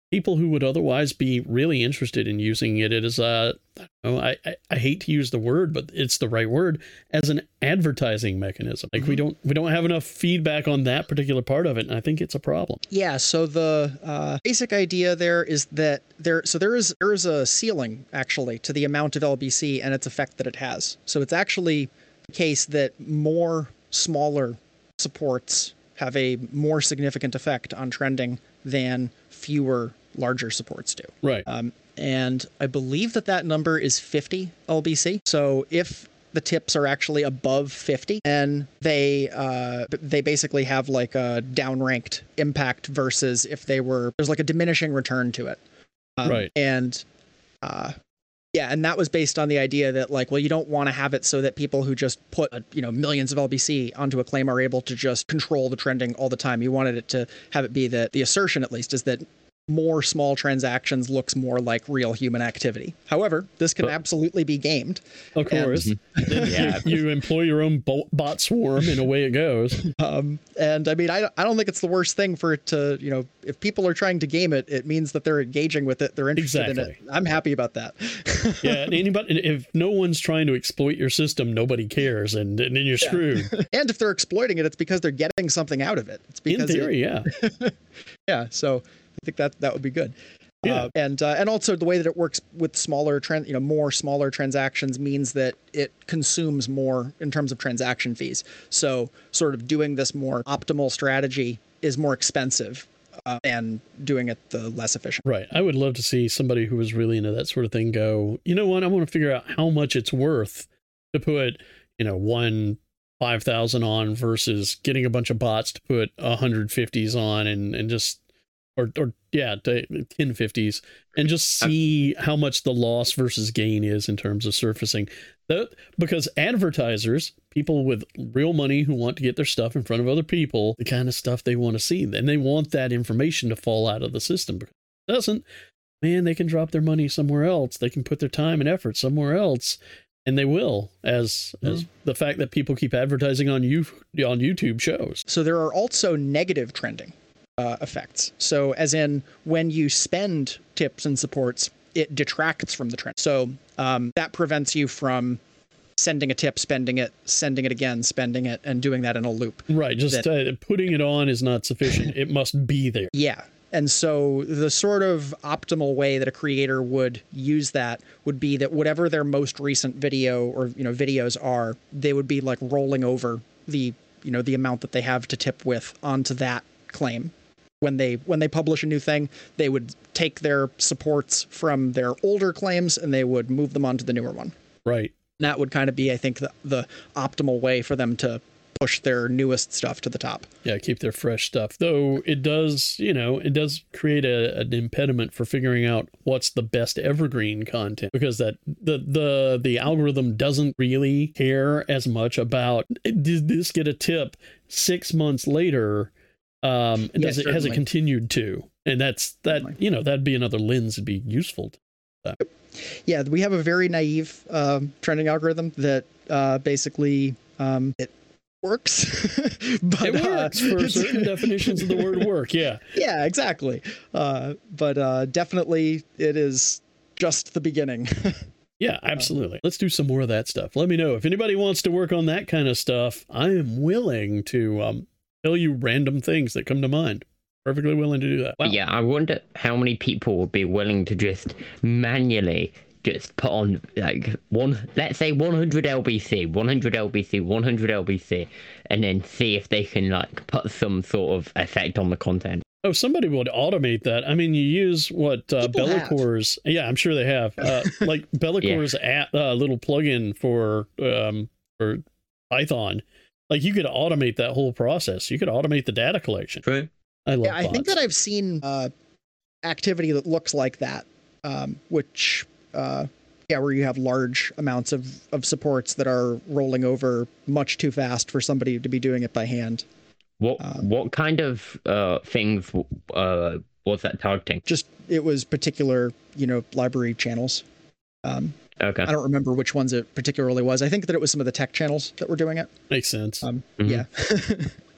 people who would otherwise be really interested in using it as a, I, don't know, I, I, I hate to use the word, but it's the right word, as an advertising mechanism. Like mm-hmm. we don't we don't have enough feedback on that particular part of it, and I think it's a problem. Yeah. So the uh, basic idea there is that there. So there is there is a ceiling actually to the amount of L B C and its effect that it has. So it's actually the case that more smaller supports have a more significant effect on trending than fewer larger supports do. Right. Um, and I believe that that number is fifty L B C. So if the tips are actually above fifty, and they uh, they basically have like a downranked impact versus if they were, there's like a diminishing return to it. Um, right. And uh, yeah, and that was based on the idea that like, well, you don't want to have it so that people who just put, uh, you know, millions of L B C onto a claim are able to just control the trending all the time. You wanted it to have it be that the assertion, at least, is that more small transactions looks more like real human activity. However, this can absolutely be gamed. Of course. And, yeah. You employ your own bot swarm and away it goes. Um, and I mean, I, I don't think it's the worst thing for it to, you know, if people are trying to game it, it means that they're engaging with it. They're interested exactly. in it. I'm happy about that. Yeah. And anybody, if no one's trying to exploit your system, nobody cares. And, and then you're yeah. screwed. And if they're exploiting it, it's because they're getting something out of it. It's because in theory, it, yeah. yeah. So I think that that would be good. Yeah. Uh, and uh, and also the way that it works with smaller, tran- you know, more smaller transactions means that it consumes more in terms of transaction fees. So sort of doing this more optimal strategy is more expensive uh, and doing it the less efficient. Right. I would love to see somebody who was really into that sort of thing go, you know what, I want to figure out how much it's worth to put, you know, one five thousand on versus getting a bunch of bots to put one hundred fifties on and, and just Or, or yeah, ten fifties, and just see how much the loss versus gain is in terms of surfacing. That, because advertisers, people with real money who want to get their stuff in front of other people, the kind of stuff they want to see, and they want that information to fall out of the system. Because if it doesn't, man, they can drop their money somewhere else. They can put their time and effort somewhere else, and they will, as mm-hmm. as the fact that people keep advertising on you on YouTube shows. So there are also negative trending Uh, effects. So as in when you spend tips and supports, it detracts from the trend. So um, that prevents you from sending a tip, spending it, sending it again, spending it, and doing that in a loop. Right. Just that, uh, putting it on is not sufficient. It must be there. Yeah. And so the sort of optimal way that a creator would use that would be that whatever their most recent video or, you know, videos are, they would be like rolling over the, you know, the amount that they have to tip with onto that claim. When they when they publish a new thing, they would take their supports from their older claims and they would move them onto the newer one. Right. And that would kind of be, I think, the, the optimal way for them to push their newest stuff to the top. Yeah, keep their fresh stuff. Though it does, you know, it does create a, an impediment for figuring out what's the best evergreen content, because that the the the algorithm doesn't really care as much about, did this get a tip six months later? Um, Yeah, does it, has it continued to? And that's that, certainly. You know, that'd be another lens that'd be useful. To yeah, we have a very naive um, trending algorithm that uh, basically um, it works. but, it works uh, for certain definitions of the word work. Yeah. Yeah, exactly. Uh, but uh, definitely it is just the beginning. Yeah, absolutely. Let's do some more of that stuff. Let me know if anybody wants to work on that kind of stuff. I am willing to um, tell you random things that come to mind. Perfectly willing to do that. Wow. Yeah, I wonder how many people would be willing to just manually just put on like one, let's say one hundred L B C, one hundred L B C, one hundred L B C, and then see if they can like put some sort of effect on the content. Oh, somebody would automate that. I mean, you use what uh, Bellacor's. Yeah, I'm sure they have. Uh, like Bellacor's yeah. app, uh, little plugin for um, for Python. Like you could automate that whole process. You could automate the data collection. True. I love. Yeah, I bots. think that I've seen uh, activity that looks like that, um, which uh, yeah, where you have large amounts of of supports that are rolling over much too fast for somebody to be doing it by hand. What uh, what kind of uh, things uh, was that targeting? Just it was particular, you know, library channels. Um, Okay. I don't remember which ones it particularly was. I think that it was some of the tech channels that were doing it. Makes sense. Um, mm-hmm. Yeah.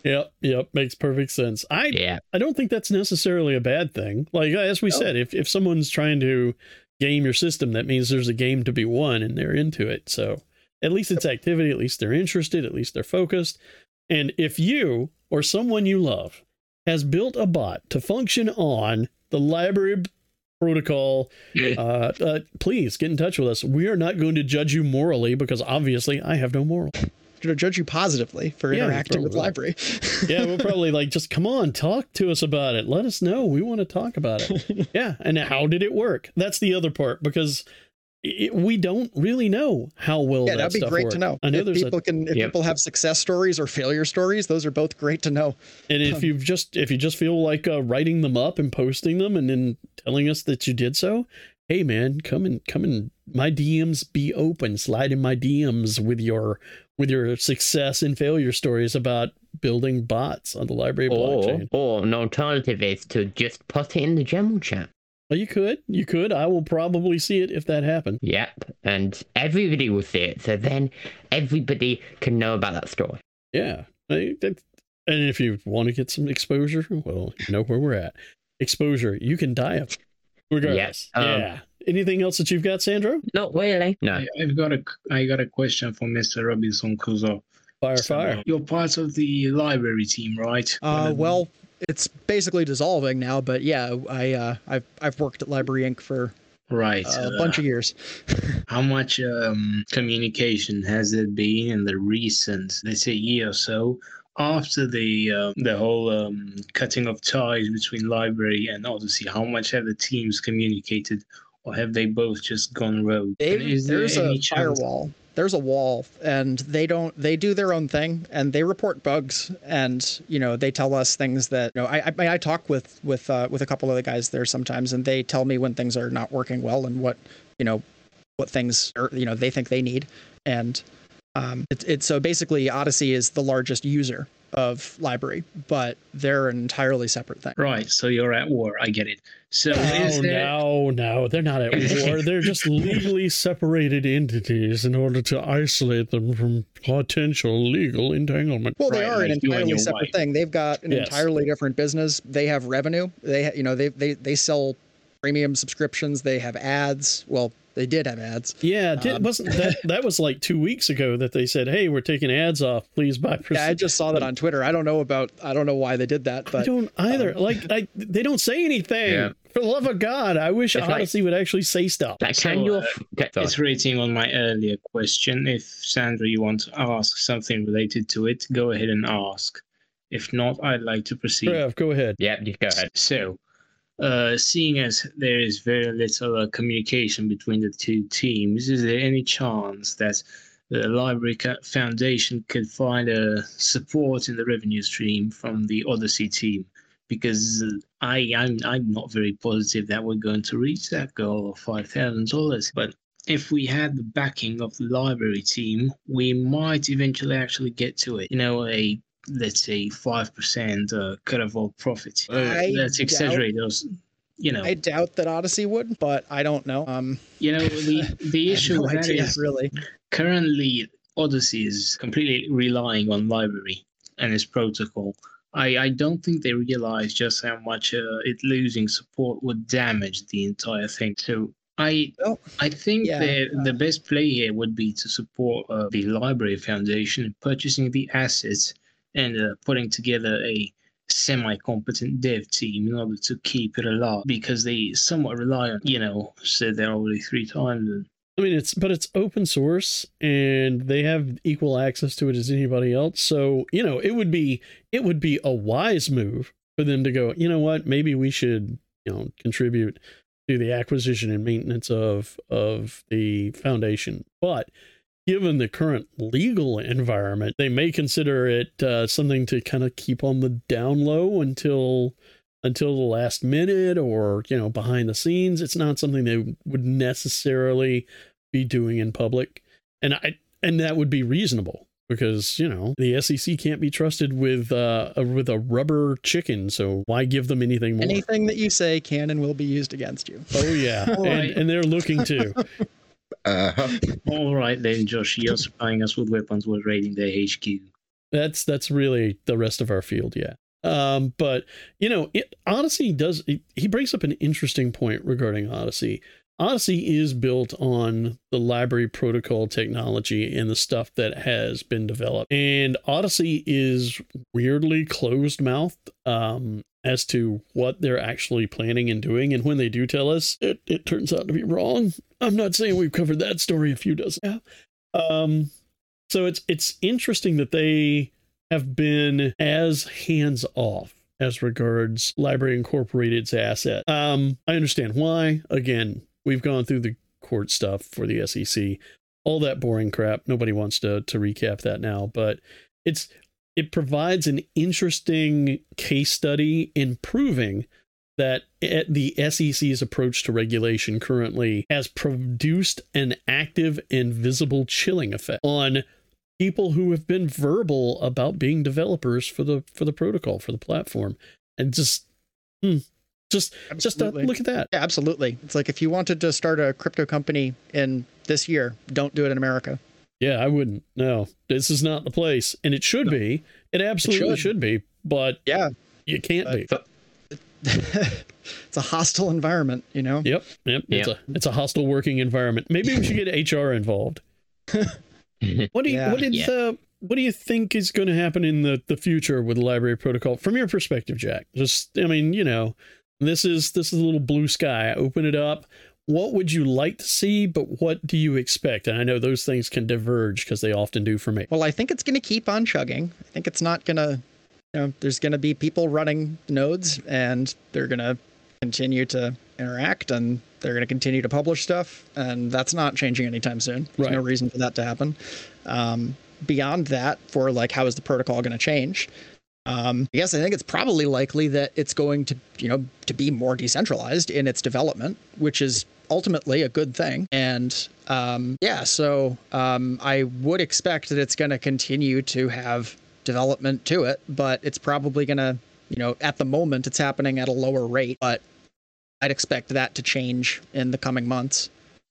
Yep, yep, makes perfect sense. I Yeah. I don't think that's necessarily a bad thing. Like as we No. said, if if someone's trying to game your system, that means there's a game to be won and they're into it. So at least it's activity, at least they're interested, at least they're focused. And if you or someone you love has built a bot to function on the library protocol, uh, uh, please get in touch with us. We are not going to judge you morally because obviously I have no moral. To judge you positively for Yeah, interacting with probably. library. Yeah, we'll probably like, just come on, talk to us about it. Let us know. We want to talk about it. Yeah. And how did it work? That's the other part, because it, we don't really know how well Yeah, that that'd be stuff great worked. to know. I know If there's people a, can, if Yep. people have success stories or failure stories, those are both great to know. and if you've just, if you just feel like uh, writing them up and posting them and then telling us that you did so, hey man, come and come and my D Ms be open. Slide in my D Ms with your with your success and failure stories about building bots on the library Or, blockchain. or an alternative is to just put it in the general chat. Well, you could, you could. I will probably see it if that happened. Yep, and everybody will see it, so then everybody can know about that story. Yeah. I- that- And if you want to get some exposure, well, you know where we're at. Exposure, you can die of. Regardless. Yes, um, yeah. Anything else that you've got, Sandro? Not really. No. I, I've got a I got a question for Mister Robinson Crusoe. Fire, So, fire. You're part of the library team, right? Uh, well, it's basically dissolving now, but yeah, I uh, I've I've worked at Library Incorporated for right. uh, a uh, bunch of years. How much um, communication has there been in the recent, let's say, year or so after the uh, the whole um, cutting of ties between library and Odyssey? How much have the teams communicated, or have they both just gone rogue? They, And is there there's any a chance- firewall. There's a wall, and they don't. They do their own thing, and they report bugs, and you know they tell us things that you know. I I, I talk with with uh, with a couple of the guys there sometimes, and they tell me when things are not working well and what you know what things are, you know they think they need, and um, it's it's so basically Odyssey is the largest user of library, but they're an entirely separate thing. Right, so you're at war. I get it. So is Oh, there, no, no, they're not at war. They're just legally separated entities in order to isolate them from potential legal entanglement. Well, they Right, are an like you and entirely your separate wife. thing. They've got an Yes. entirely different business. They have revenue. They, ha- you know, they they they sell premium subscriptions. They have ads. Well, they did have ads. Yeah, did, Um, wasn't that that was like two weeks ago that they said, "Hey, we're taking ads off. Please buy." Yeah, I just saw that on Twitter. I don't know about. I don't know why they did that, I but don't either. like, I, they don't say anything. Yeah. For the love of God, I wish It's like- Odyssey would actually say stuff. Like, So, can you... uh, get sorry. it's rating on my earlier question. If Sandra, you want to ask something related to it, go ahead and ask. If not, I'd like to proceed. Trev, go ahead. Yep, just go ahead. So, uh, seeing as there is very little uh, communication between the two teams, is there any chance that the Library Co- Foundation could find a support in the revenue stream from the Odyssey team? Because uh, I, I'm, I'm not very positive that we're going to reach that goal of five thousand dollars. But if we had the backing of the library team, we might eventually actually get to it. You know, a let's say five percent uh, cut of all profit. Uh, I let's doubt- exaggerate those. You know, I doubt that Odyssey would. But I don't know. Um, you know the the I have issue no with that idea, is really. currently Odyssey is completely relying on library and its protocol. I, I don't think they realize just how much uh, it losing support would damage the entire thing. So I Well, I think yeah, the uh, the best play here would be to support uh, the Library Foundation in purchasing the assets and uh, putting together a semi-competent dev team in order to keep it alive, because they somewhat rely on, you know, said that already three times. And I mean, it's but it's open source and they have equal access to it as anybody else. So, you know, it would be it would be a wise move for them to go, you know what, maybe we should, you know, contribute to the acquisition and maintenance of of the foundation. But given the current legal environment, they may consider it uh, something to kind of keep on the down low until until the last minute, or, you know, behind the scenes. It's not something they would necessarily be doing in public. And I and that would be reasonable because, you know, the S E C can't be trusted with uh with a rubber chicken, so why give them anything more? anything that you say can and will be used against you. Oh yeah. All and, right. and they're looking to. Uh-huh. all right then, Josh, you're supplying us with weapons. We're raiding their H Q. That's that's really the rest of our field, yeah. Um, but you know, it, Odyssey does. It, he brings up an interesting point regarding Odyssey. Odyssey is built on the library protocol technology and the stuff that has been developed, and Odyssey is weirdly closed-mouthed um, as to what they're actually planning and doing. And when they do tell us, it, it turns out to be wrong. I'm not saying we've covered that story a few dozen. Yeah. Um, so it's it's interesting that they have been as hands off as regards Library Incorporated's asset. Um, I understand why. Again, we've gone through the court stuff for the S E C, all that boring crap. Nobody wants to to recap that now, but it's it provides an interesting case study in proving that the S E C's approach to regulation currently has produced an active and visible chilling effect on people who have been verbal about being developers for the for the protocol, for the platform. And just hmm, just Absolutely. just uh, look at that. Yeah, absolutely. It's like if you wanted to start a crypto company in this year, don't do it in America. Yeah, I wouldn't. No, this is not the place. And it should no. be. It absolutely it should. should be. But yeah, you can't uh, be. It's a hostile environment, you know? Yep. Yep. It's yep. a it's a hostile working environment. Maybe we should get H R involved. What do you yeah. what did yeah. uh, what do you think is going to happen in the, the future with the library protocol from your perspective, Jack? Just I mean, you know, this is this is a little blue sky. Open it up. What would you like to see, but what do you expect? And I know those things can diverge because they often do for me. Well, I think it's going to keep on chugging. I think it's not going to, you know, there's going to be people running nodes and they're going to continue to interact and they're going to continue to publish stuff. And that's not changing anytime soon. There's right. no reason for that to happen. Um, beyond that, for like, how is the protocol going to change? Um, yes, I think it's probably likely that it's going to, you know, to be more decentralized in its development, which is ultimately a good thing. And um, yeah, so um, I would expect that it's going to continue to have development to it, but it's probably going to, you know, at the moment it's happening at a lower rate, but I'd expect that to change in the coming months.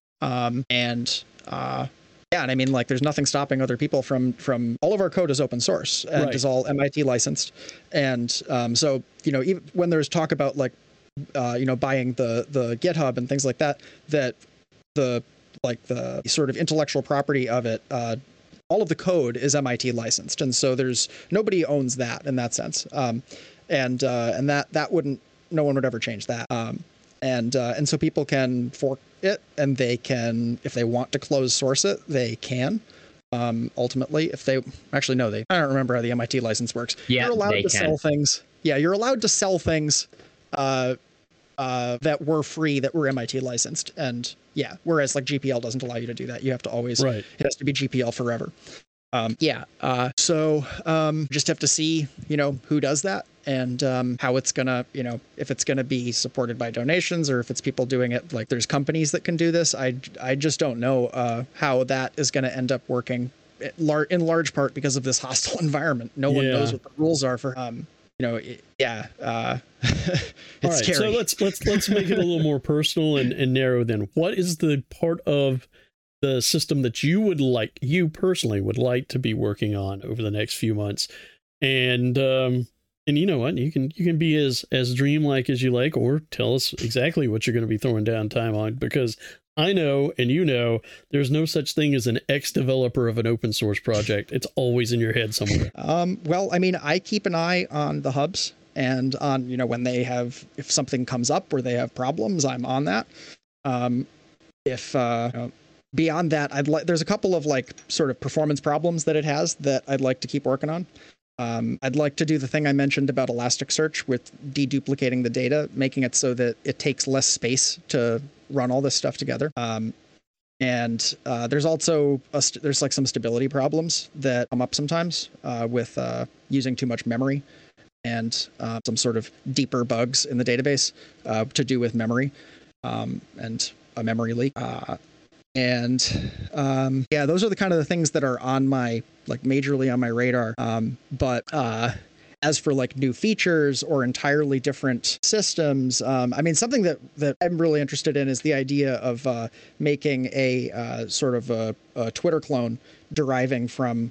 Um, and uh, yeah, and I mean, like, there's nothing stopping other people from from all of our code is open source and right. is all M I T licensed. And um, so, you know, even when there's talk about like, uh, you know, buying the the GitHub and things like that, that the like the sort of intellectual property of it, uh, all of the code is M I T licensed. And so there's nobody owns that in that sense. Um, and uh, and that that wouldn't no one would ever change that. Um, and uh, and so people can fork it and they can, if they want to close source it, they can. Um, ultimately, if they actually no, they I don't remember how the M I T license works. Yeah, you're allowed they to can. sell things. Yeah, you're allowed to sell things uh, uh, that were free that were M I T licensed. And yeah, whereas like G P L doesn't allow you to do that. You have to always right. It has to be G P L forever. Um, yeah. Uh, so um, just have to see, you know, who does that and um, how it's gonna, you know, if it's gonna be supported by donations or if it's people doing it. Like there's companies that can do this. I, I just don't know uh, how that is going to end up working in large part because of this hostile environment. No one yeah. knows what the rules are for, um, you know, it, yeah. Uh, it's All right, scary. So let's let's let's make it a little more personal and, and narrow. Then, what is the part of the system that you would like, you personally would like to be working on over the next few months? And um, and you know what, you can you can be as as dreamlike as you like, or tell us exactly what you're going to be throwing down time on, because I know, and you know, there's no such thing as an ex-developer of an open source project. It's always in your head somewhere. Um, well, I mean, I keep an eye on the hubs and on, you know, when they have, if something comes up where they have problems, I'm on that. Um, if, uh, you know, beyond that, I'd like, there's a couple of like sort of performance problems that it has that I'd like to keep working on. Um, I'd like to do the thing I mentioned about Elasticsearch with deduplicating the data, making it so that it takes less space to run all this stuff together. Um, and uh, there's also a st- there's like some stability problems that come up sometimes uh, with uh, using too much memory and uh, some sort of deeper bugs in the database uh, to do with memory um, and a memory leak. Uh, and um, yeah, those are the kind of the things that are on my like majorly on my radar. Um, but uh, as for like new features or entirely different systems, um, I mean, something that, that I'm really interested in is the idea of uh, making a uh, sort of a, a Twitter clone deriving from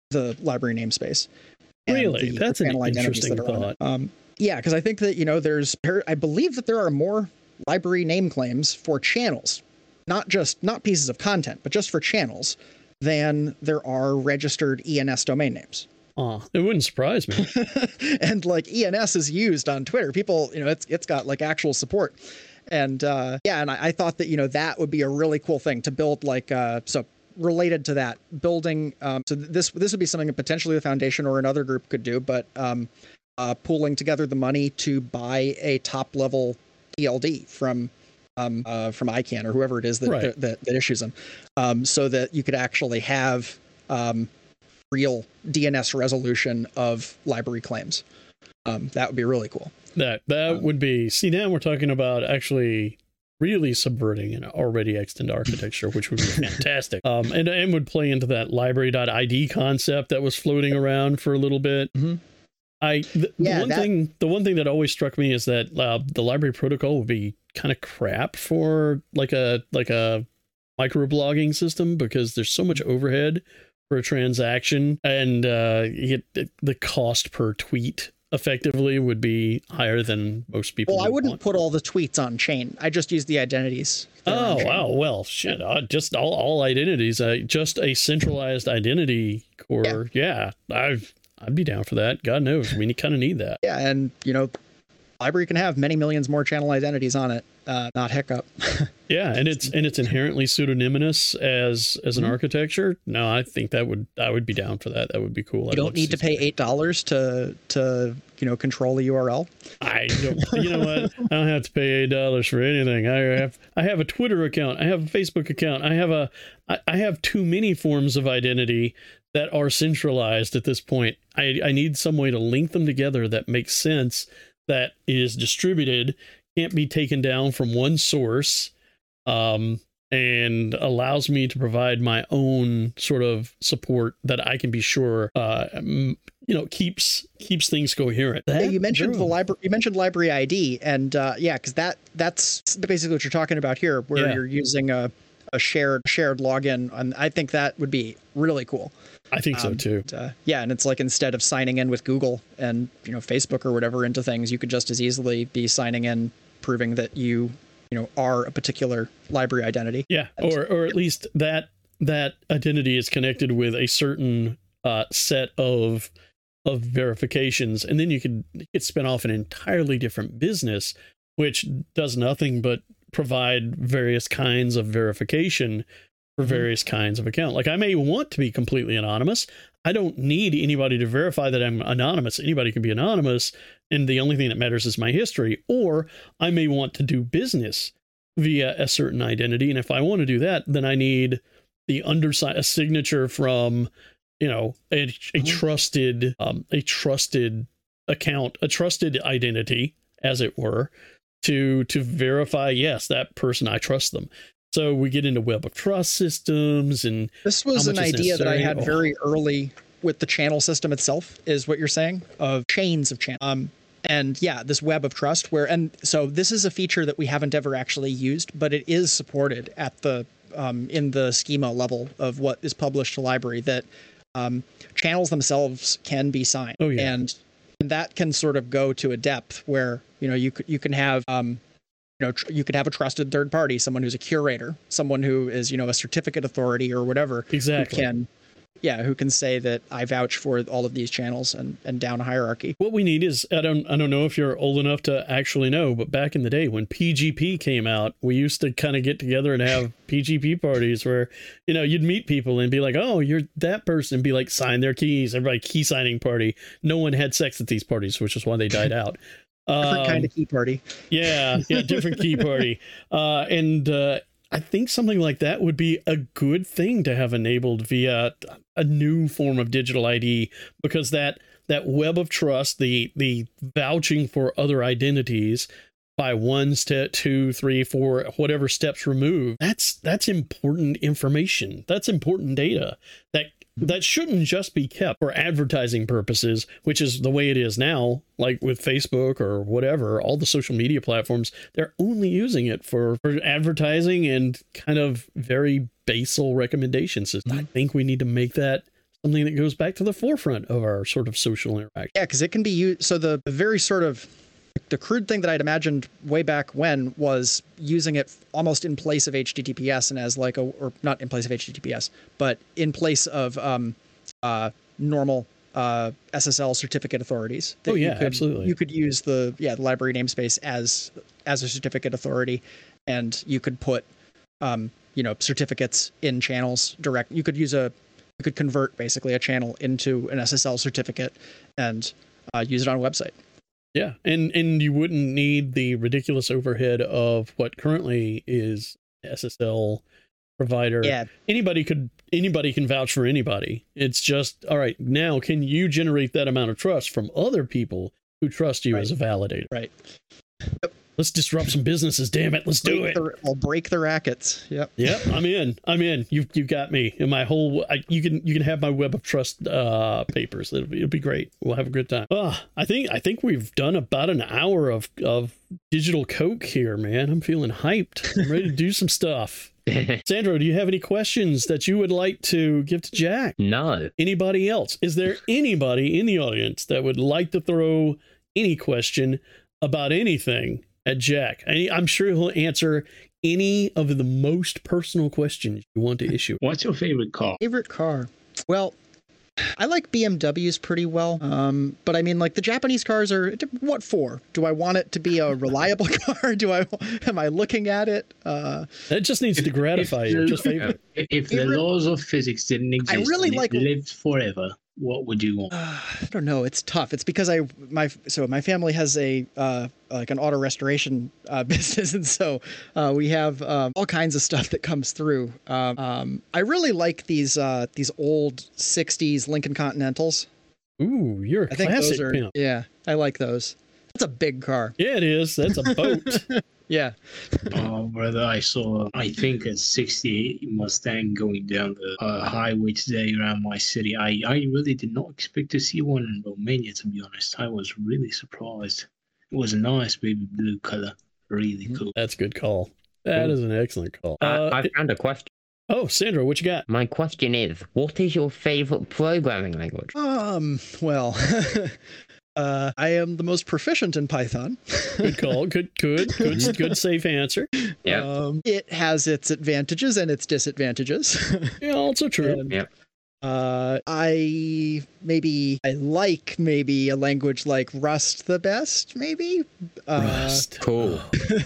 the library namespace. and Really? the That's an channel identities interesting that are on thought. it. Um, yeah, because I think that, you know, there's, I believe that there are more library name claims for channels, not just, not pieces of content, but just for channels, than there are registered E N S domain names. Oh, it wouldn't surprise me. And like E N S is used on Twitter. People, you know, it's it's got like actual support. And uh, yeah, and I, I thought that, you know, that would be a really cool thing to build, like, uh, so related to that, building. Um, so this this would be something that potentially the foundation or another group could do, but um, uh, pooling together the money to buy a top level E L D from um, uh, from I CANN or whoever it is that Right. that, that, that issues them, um, so that you could actually have um, real D N S resolution of library claims. Um, that would be really cool. That that Um, would be. See, now we're talking about actually really subverting an already extant architecture, which would be fantastic. Um, and and would play into that library dot I D concept that was floating around for a little bit. Mhm. I the, Yeah, the one that- thing the one thing that always struck me is that uh, the library protocol would be kind of crap for like a like a microblogging system, because there's so much overhead for a transaction, and uh, you get the cost per tweet effectively would be higher than most people. Well, I would wouldn't want. put all the tweets on chain. I just use the identities. that are on Oh chain. wow! Well, shit. Uh, just all, all identities. Uh, just a centralized identity core. Yeah, I've I'd be down for that. God knows we kind of need that. Yeah, and you know, library can have many millions more channel identities on it. Uh, not Hiccup. Yeah, and it's and it's inherently pseudonymous as as an Mhm. architecture. No, I think that would I would be down for that. That would be cool. You I'd don't love need to see pay some- eight dollars to to you know control a U R L. I don't. You know what? I don't have to pay eight dollars for anything. I have I have a Twitter account. I have a Facebook account. I have a I, I have too many forms of identity that are centralized at this point. I I need some way to link them together that makes sense, that is distributed, can't be taken down from one source, um, and allows me to provide my own sort of support that I can be sure, uh, m- you know, keeps keeps things coherent. Yeah, That- you mentioned the girl. library. You mentioned library I D, and uh, yeah, because that that's basically what you're talking about here, where Yeah. you're using a a shared shared login, and I think that would be really cool. I think so Um, too. And, uh, yeah, and it's like instead of signing in with Google and you know Facebook or whatever into things, you could just as easily be signing in, proving that you you know are a particular library identity. Yeah, or or at least that that identity is connected with a certain uh, set of of verifications, and then you could you could spin off an entirely different business, which does nothing but provide various kinds of verification for Mhm. various kinds of account. Like I may want to be completely anonymous. I don't need anybody to verify that I'm anonymous. Anybody can be anonymous, and the only thing that matters is my history. Or I may want to do business via a certain identity, and if I want to do that, then I need the underside a signature from, you know, a, a Mhm. trusted um, a trusted account, a trusted identity, as it were, to to verify, yes, that person, I trust them. So we get into web of trust systems, and This was How an much is idea that I had necessary? Oh. very early with the channel system itself, is what you're saying, of chains of channel. Um, and yeah, this web of trust where, and so this is a feature that we haven't ever actually used, but it is supported at the, um, in the schema level of what is published to library, that um, channels themselves can be signed. Oh, yeah. And that can sort of go to a depth where, you know, you could, you can have, um, you know, tr- you could have a trusted third party, someone who's a curator, someone who is, you know, a certificate authority or whatever, exactly. who can, yeah, who can say that I vouch for all of these channels and, and down a hierarchy. What we need is, I don't I don't know if you're old enough to actually know, but back in the day when P G P came out, we used to kind of get together and have P G P parties where, you know, you'd meet people and be like, oh, you're that person, and be like, sign their keys, everybody key signing party. No one had sex at these parties, which is why they died out. Different Um, kind of key party. Yeah, yeah, different key party. Uh, and uh, I think something like that would be a good thing to have enabled via a new form of digital I D, because that that web of trust, the the vouching for other identities by one step, two, three, four, whatever steps removed, that's that's important information. That's important data that that shouldn't just be kept for advertising purposes, which is the way it is now, like with Facebook or whatever, all the social media platforms, they're only using it for, for advertising and kind of very basal recommendations. I think we need to make that something that goes back to the forefront of our sort of social interaction. Yeah, because it can be used. So the very sort of the crude thing that I'd imagined way back when was using it almost in place of H T T P S and as like a, or not in place of H T T P S, but in place of um, uh, normal uh, S S L certificate authorities. Oh yeah, you could, absolutely. You could use the yeah the library namespace as as a certificate authority, and you could put um, you know certificates in channels direct. You could use a you could convert basically a channel into an S S L certificate and uh, use it on a website. Yeah, and and you wouldn't need the ridiculous overhead of what currently is S S L provider. Yeah. Anybody could anybody can vouch for anybody. It's just, all right, now can you generate that amount of trust from other people who trust you Right. as a validator? Right. Let's disrupt some businesses, damn it. Let's do Break it. the, we'll break the rackets. Yep. Yep, I'm in. I'm in. You you got me. And my whole I, you can you can have my web of trust uh papers. It'll be it'll be great. We'll have a good time. Oh, I think I think we've done about an hour of of digital coke here, man. I'm feeling hyped. I'm ready to do some stuff. Sandro, do you have any questions that you would like to give to Jack? No. Anybody else? Is there anybody in the audience that would like to throw any question about anything at Jack? I, I'm sure he'll answer any of the most personal questions you want to issue. What's your favorite car? Favorite car? Well, I like B M Ws pretty well. Um, but I mean, like the Japanese cars are what for? Do I want it to be a reliable car? Do I? Am I looking at it? Uh, That just needs to gratify If you. the- Just favorite. If the Favorite- laws of physics didn't exist really and like- it lived forever, what would you want? Uh, I don't know. It's tough. It's because I my so my family has a uh, like an auto restoration uh, business, and so uh, we have um, all kinds of stuff that comes through. Um, um, I really like these uh, these old sixties Lincoln Continentals. Ooh, you're a I think classic those are pimp. yeah. I like those. That's a big car. Yeah, it is. That's a boat. Yeah. Oh, brother, I saw, I think, a sixty-eight Mustang going down the uh, highway today around my city. I, I really did not expect to see one in Romania, to be honest. I was really surprised. It was a nice baby blue color. Really cool. That's a good call. That is an excellent call. I, Uh, I found a question. oh, Sandra, what you got? My question is, what is your favorite programming language? Um. Well. Uh, I am the most proficient in Python. Good call. Good, good, good, good, safe answer. Yeah. Um, it has its advantages and its disadvantages. Yeah, also true. And, Yep. Uh, I maybe I like maybe a language like Rust the best, maybe. Uh, Rust. Cool.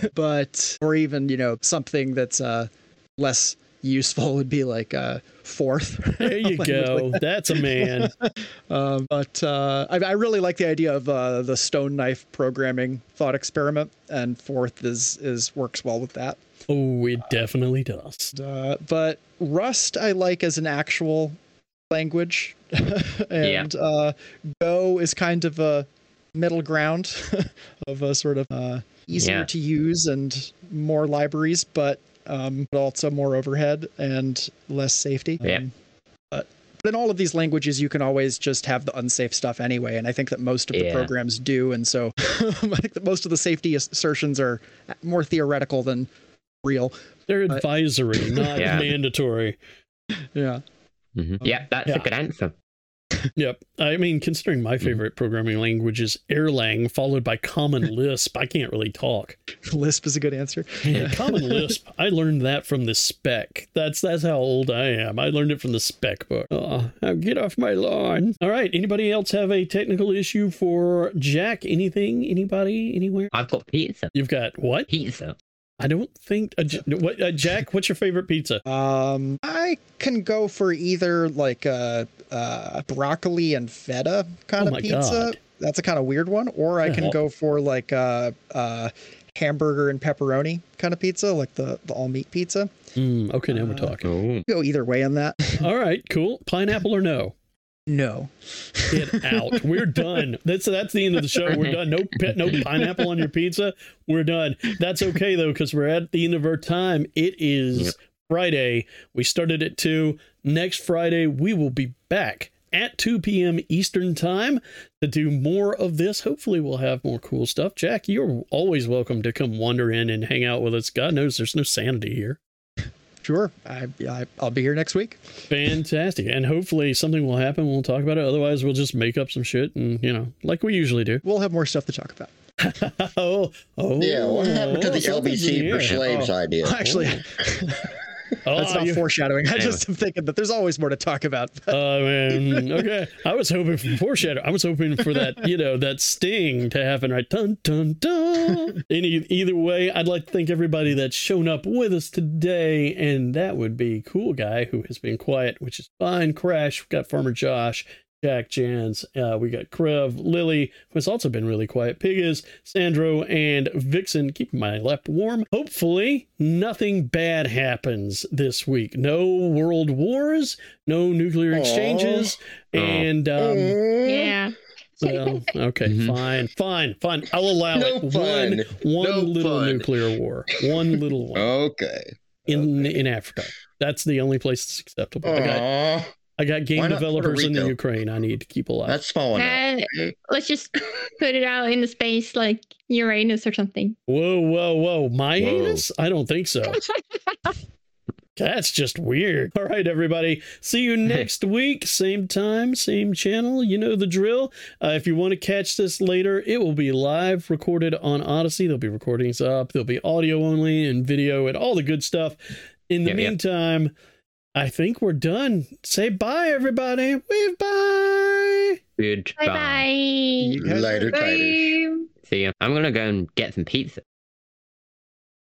but or even you know something that's uh less useful would be like uh Forth. There you Language go. like That's a man. Um, but uh, I, I really like the idea of uh, the stone knife programming thought experiment, and Forth is is works well with that. Oh, it definitely does. Uh, but Rust I like as an actual language, and Yeah. uh, Go is kind of a middle ground of a sort of uh, easier Yeah. to use and more libraries, but um, but also more overhead and less safety. Yeah. Um, but but in all of these languages, you can always just have the unsafe stuff anyway, and I think that most of the Yeah. programs do, and so I think that most of the safety assertions are more theoretical than real. They're But- advisory, not Yeah. mandatory. Yeah. hmm Yeah, that's Yeah. a good answer. Yep. I mean, considering my favorite programming language is Erlang, followed by Common Lisp, I can't really talk. Lisp is a good answer. Man, Common Lisp, I learned that from the spec. That's that's how old I am. I learned it from the spec book. Oh, get off my lawn. All right. Anybody else have a technical issue for Jack? Anything? Anybody? Anywhere? I've got pizza. You've got what? Pizza. I don't think. Uh, J- what, uh, Jack, what's your favorite pizza? Um, I can go for either like a uh, uh, broccoli and feta kind Oh of my pizza. God. That's a kind of weird one. Or I The can hell? go for like a, uh hamburger and pepperoni kind of pizza, like the, the all meat pizza. Mm, okay, now we're Uh, talking. Oh. Go either way on that. All right, cool. Pineapple or no? No. Get out. We're done. That's that's the end of the show. We're done. No pet, no pineapple on your pizza. We're done. That's okay though, because we're at the end of our time. It is Yep. Friday. We started at two. Next Friday we will be back at two p.m. Eastern time to do more of this. Hopefully we'll have more cool stuff. Jack, you're always welcome to come wander in and hang out with us. God knows there's no sanity here. sure. I, I I'll be here next week. Fantastic. And hopefully something will happen. We'll talk about it. Otherwise, we'll just make up some shit and, you know, like we usually do. We'll have more stuff to talk about. oh, oh, Yeah, what happened to oh, the L B something's in C the for air. slaves Oh, idea? Actually, Oh, that's not you- foreshadowing. I Anyway. just am thinking that there's always more to talk about. Oh man, okay. I was hoping for foreshadow. I was hoping for that, you know, that sting to happen, right? Dun dun dun. Any either way, I'd like to thank everybody that's shown up with us today, and that would be Cool Guy, who has been quiet, which is fine. Crash, we've got Farmer Josh, Jack Jans, uh, we got Krev, Lily, who has also been really quiet, Pigas, Sandro, and Vixen, keeping my lap warm. Hopefully, nothing bad happens this week. No world wars, no nuclear Aw. exchanges, Aw. and um, Yeah. well, okay, Mhm. fine, fine, fine. I'll allow No it. fun. One, one No little fun. nuclear war, one little one Okay. in in Africa. That's the only place that's acceptable. I got Aw, I got game Why not Puerto developers in the Rico? Ukraine. I need to keep alive. that's small enough. Uh, let's just put it out into space like Uranus or something. Whoa, whoa, whoa. My Whoa. anus? I don't think so. That's just weird. All right, everybody. See you next week. Same time, same channel. You know the drill. Uh, if you want to catch this later, it will be live recorded on Odyssey. There'll be recordings up. There'll be audio only and video and all the good stuff. In the Yep, yep. meantime, I think we're done. Say bye, everybody. Wave bye. Goodbye. Bye bye. You guys are Later, Titus. Bye. See ya. I'm gonna go and get some pizza.